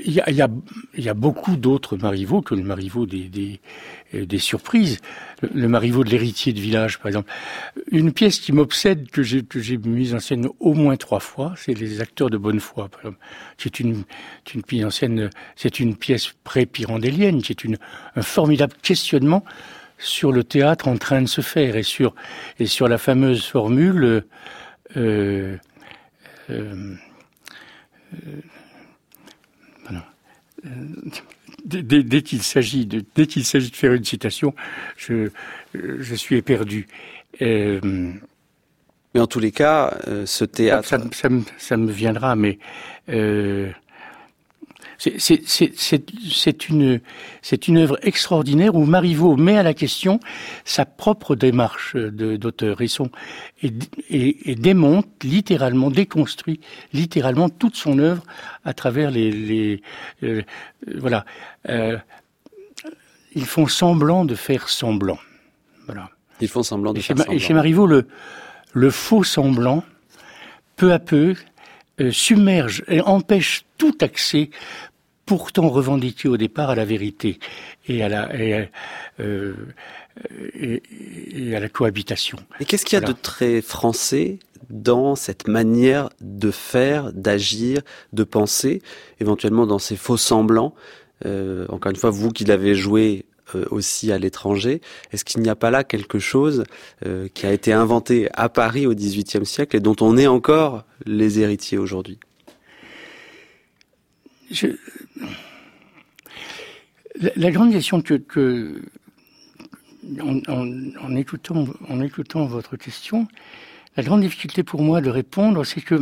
il y a, il y a, il y a beaucoup d'autres Marivaux que le Marivaux des, des, des surprises. Le, le Marivaux de l'héritier de village, par exemple. Une pièce qui m'obsède, que j'ai, que j'ai mise en scène au moins trois fois, c'est Les acteurs de bonne foi, par exemple. C'est une, c'est une mise en scène, c'est une pièce pré-pirandélienne, c'est une, un formidable questionnement sur le théâtre en train de se faire et sur, et sur la fameuse formule, euh, euh, euh, voilà. Euh, dès, dès, dès qu'il s'agit de, dès qu'il s'agit de faire une citation, je, je suis éperdu. Euh, mais en tous les cas, euh, ce théâtre... Ça, ça, ça, me, ça me viendra, mais... Euh, C'est, c'est, c'est, c'est, c'est une, c'est une œuvre extraordinaire où Marivaux met à la question sa propre démarche de, d'auteur et son, et, et, et démonte littéralement, déconstruit littéralement toute son œuvre à travers les, les, euh, voilà, euh, ils font semblant de faire semblant, voilà. Ils font semblant de et faire chez, semblant. Et chez Marivaux, le, le faux semblant, peu à peu, Euh, submerge et empêche tout accès, pourtant revendiqué au départ à la vérité et à la et, euh, et, et à la cohabitation. Et qu'est-ce qu'il y a voilà. de très français dans cette manière de faire, d'agir, de penser, éventuellement dans ces faux semblants? Euh, encore une fois, vous qui l'avez joué Euh, aussi à l'étranger, est-ce qu'il n'y a pas là quelque chose euh, qui a été inventé à Paris au dix-huitième siècle et dont on est encore les héritiers aujourd'hui? Je... la, la grande question que, que en, en, en, écoutant, en écoutant votre question, la grande difficulté pour moi de répondre, c'est que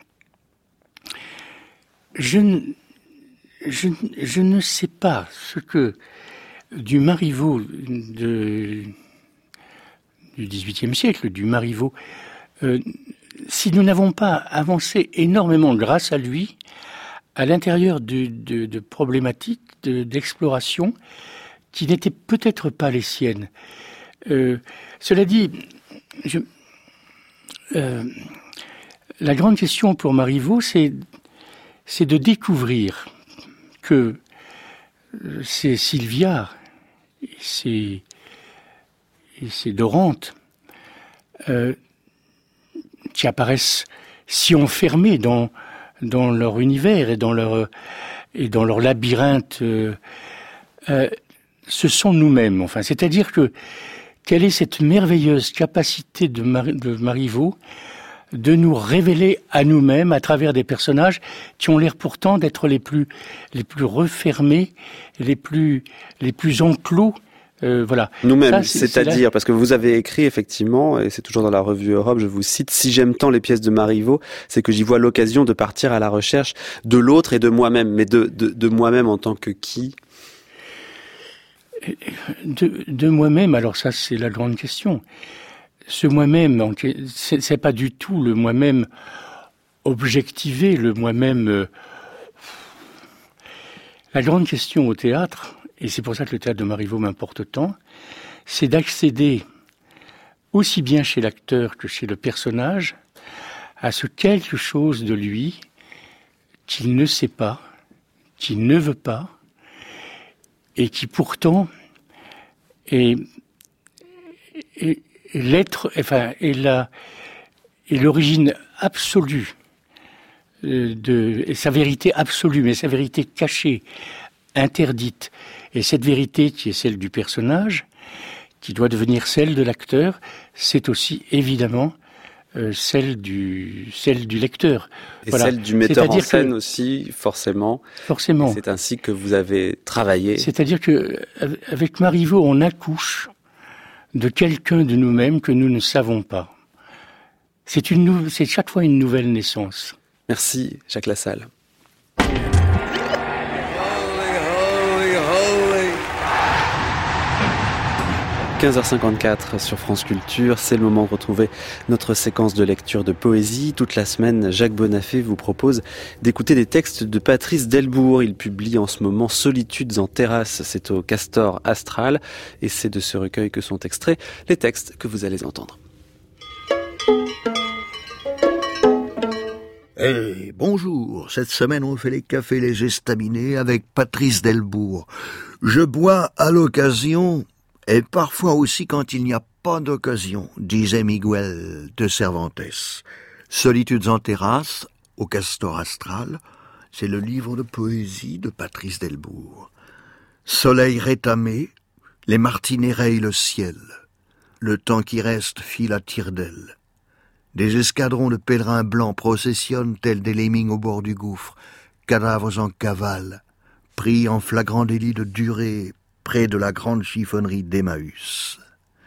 je, je, je ne sais pas ce que du Marivaux de, du dix-huitième siècle, du Marivaux, euh, si nous n'avons pas avancé énormément grâce à lui, à l'intérieur de, de, de problématiques, de, d'exploration, qui n'étaient peut-être pas les siennes. Euh, cela dit, je, euh, la grande question pour Marivaux, c'est, c'est de découvrir que c'est Sylvia et c'est, et c'est Dorante euh, qui apparaissent si enfermés dans, dans leur univers et dans leur, et dans leur labyrinthe. Euh, euh, ce sont nous-mêmes. Enfin, c'est-à-dire que quelle est cette merveilleuse capacité de, Mar- de Marivaux de nous révéler à nous-mêmes à travers des personnages qui ont l'air pourtant d'être les plus, les plus refermés, les plus, les plus enclos. Euh, voilà. Nous-mêmes, Ça, c'est, c'est-à-dire, c'est la... parce que vous avez écrit effectivement, et c'est toujours dans la revue Europe, je vous cite, si j'aime tant les pièces de Marivaux, c'est que j'y vois l'occasion de partir à la recherche de l'autre et de moi-même. Mais de, de, de moi-même en tant que qui? De, de moi-même, alors ça, c'est la grande question. Ce moi-même, c'est, c'est pas du tout le moi-même objectivé, le moi-même... Euh... La grande question au théâtre, et c'est pour ça que le théâtre de Marivaux m'importe tant, c'est d'accéder, aussi bien chez l'acteur que chez le personnage, à ce quelque chose de lui qu'il ne sait pas, qu'il ne veut pas, et qui pourtant est... est Et l'être, enfin, est la, est l'origine absolue de, et sa vérité absolue, mais sa vérité cachée, interdite. Et cette vérité qui est celle du personnage, qui doit devenir celle de l'acteur, c'est aussi évidemment euh, celle du, celle du lecteur. Et voilà. Celle du metteur C'est-à-dire en scène que, aussi, forcément. Forcément. C'est ainsi que vous avez travaillé. C'est-à-dire que, avec Marivaux, on accouche de quelqu'un de nous-mêmes que nous ne savons pas. C'est, une, c'est chaque fois une nouvelle naissance. Merci, Jacques Lassalle. quinze heures cinquante-quatre sur France Culture, c'est le moment de retrouver notre séquence de lecture de poésie. Toute la semaine, Jacques Bonafé vous propose d'écouter des textes de Patrice Delbourg. Il publie en ce moment Solitudes en terrasse, c'est au Castor Astral, et c'est de ce recueil que sont extraits les textes que vous allez entendre. Eh, bonjour. Cette semaine, on fait les cafés les estaminets avec Patrice Delbourg. Je bois à l'occasion, et parfois aussi quand il n'y a pas d'occasion, disait Miguel de Cervantes. Solitudes en terrasse, au Castor Astral, c'est le livre de poésie de Patrice Delbourg. Soleil rétamé, les martinets rayent le ciel. Le temps qui reste file à tire-d'aile. Des escadrons de pèlerins blancs processionnent tels des lemmings au bord du gouffre, cadavres en cavale, pris en flagrant délit de durée près de la grande chiffonnerie d'Emmaüs.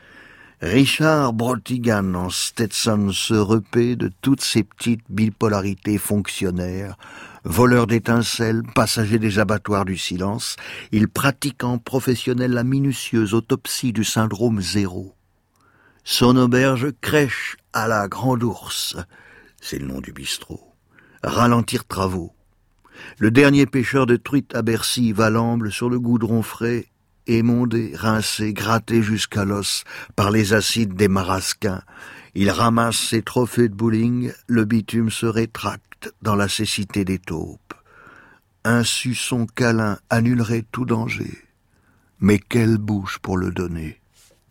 Richard Brotigan en Stetson se repaît de toutes ces petites bipolarités fonctionnaires, voleur d'étincelles, passager des abattoirs du silence, il pratique en professionnel la minutieuse autopsie du syndrome zéro. Son auberge crèche à la Grande Ourse, c'est le nom du bistrot. Ralentir travaux. Le dernier pêcheur de truites à Bercy valamble sur le goudron frais, émondé, rincé, gratté jusqu'à l'os par les acides des marasquins. Il ramasse ses trophées de bowling, le bitume se rétracte dans la cécité des taupes. Un suçon câlin annulerait tout danger. Mais quelle bouche pour le donner.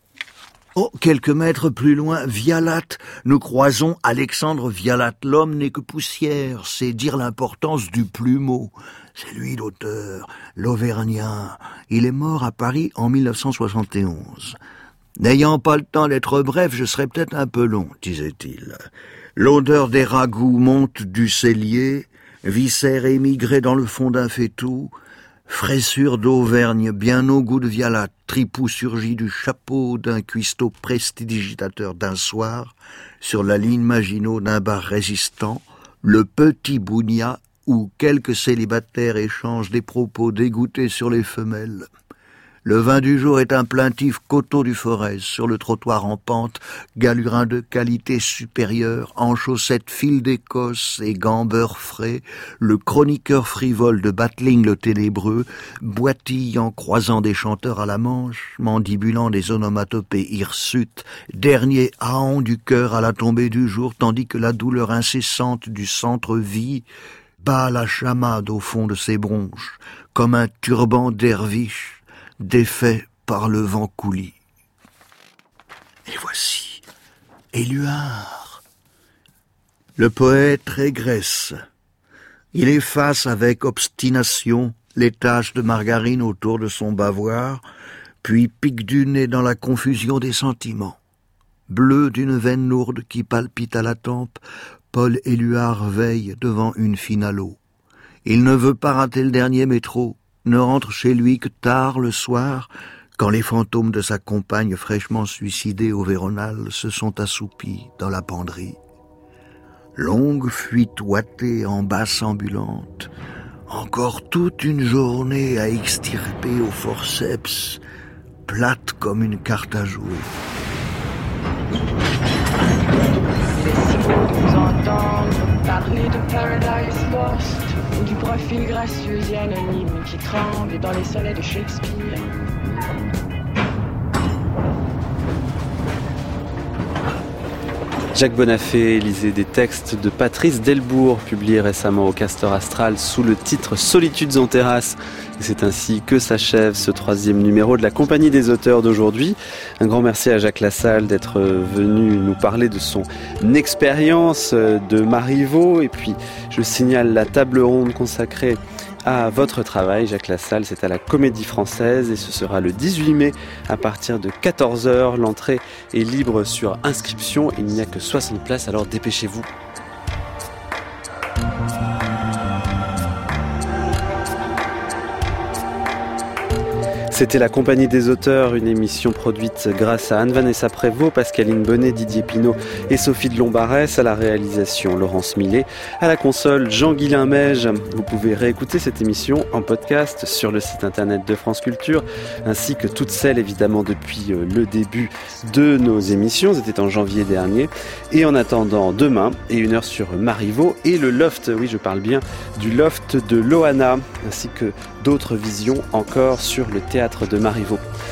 Oh, quelques mètres plus loin, Vialat, nous croisons Alexandre Vialat. L'homme n'est que poussière, c'est dire l'importance du plumeau. C'est lui l'auteur, l'Auvergnat. Il est mort à Paris en mille neuf cent soixante et onze. N'ayant pas le temps d'être bref, je serais peut-être un peu long, disait-il. L'odeur des ragoûts monte du cellier, viscères émigrés dans le fond d'un fétou, fraissure d'Auvergne, bien au goût de Vialat, tripou surgit du chapeau d'un cuistot prestidigitateur d'un soir, sur la ligne Maginot d'un bar résistant, le petit Bougna, où quelques célibataires échangent des propos dégoûtés sur les femelles. Le vin du jour est un plaintif coteau du Forez, sur le trottoir en pente, galurin de qualité supérieure, en chaussettes fil d'Écosse et gants beurre frais, le chroniqueur frivole de Battling le Ténébreux, boitille en croisant des chanteurs à la manche, mandibulant des onomatopées hirsutes, dernier haon du cœur à la tombée du jour, tandis que la douleur incessante du centre-vie bat la chamade au fond de ses bronches, comme un turban derviche, défait par le vent coulis. Et voici Éluard. Le poète régresse. Il efface avec obstination les taches de margarine autour de son bavoir, puis pique du nez dans la confusion des sentiments. Bleu d'une veine lourde qui palpite à la tempe, Paul Éluard veille devant une finalo. Il ne veut pas rater le dernier métro, ne rentre chez lui que tard le soir, quand les fantômes de sa compagne fraîchement suicidée au Véronal se sont assoupis dans la penderie. Longue fuite ouatée en basse ambulante, encore toute une journée à extirper au forceps, plate comme une carte à jouer. C'est si beau de vous entendre parler de Paradise Lost, ou du profil gracieux et anonyme qui tremble dans les soleils de Shakespeare. Jacques Bonafé lisait des textes de Patrice Delbourg, publiés récemment au Castor Astral sous le titre Solitudes en terrasse. Et c'est ainsi que s'achève ce troisième numéro de la Compagnie des auteurs d'aujourd'hui. Un grand merci à Jacques Lassalle d'être venu nous parler de son expérience de Marivaux. Et puis, je signale la table ronde consacrée à votre travail, Jacques Lassalle, c'est à la Comédie Française et ce sera le dix-huit mai à partir de quatorze heures. L'entrée est libre sur inscription, il n'y a que soixante places, alors dépêchez-vous. C'était la Compagnie des auteurs, une émission produite grâce à Anne-Vanessa Prévost, Pascaline Bonnet, Didier Pinault et Sophie de Lombarès, à la réalisation Laurence Millet, à la console Jean-Guilain Meige. Vous pouvez réécouter cette émission en podcast sur le site internet de France Culture, ainsi que toutes celles évidemment depuis le début de nos émissions, c'était en janvier dernier. Et en attendant demain, et une heure sur Marivaux et le loft, oui je parle bien du loft de Loana, ainsi que d'autres visions encore sur le théâtre de Marivaux.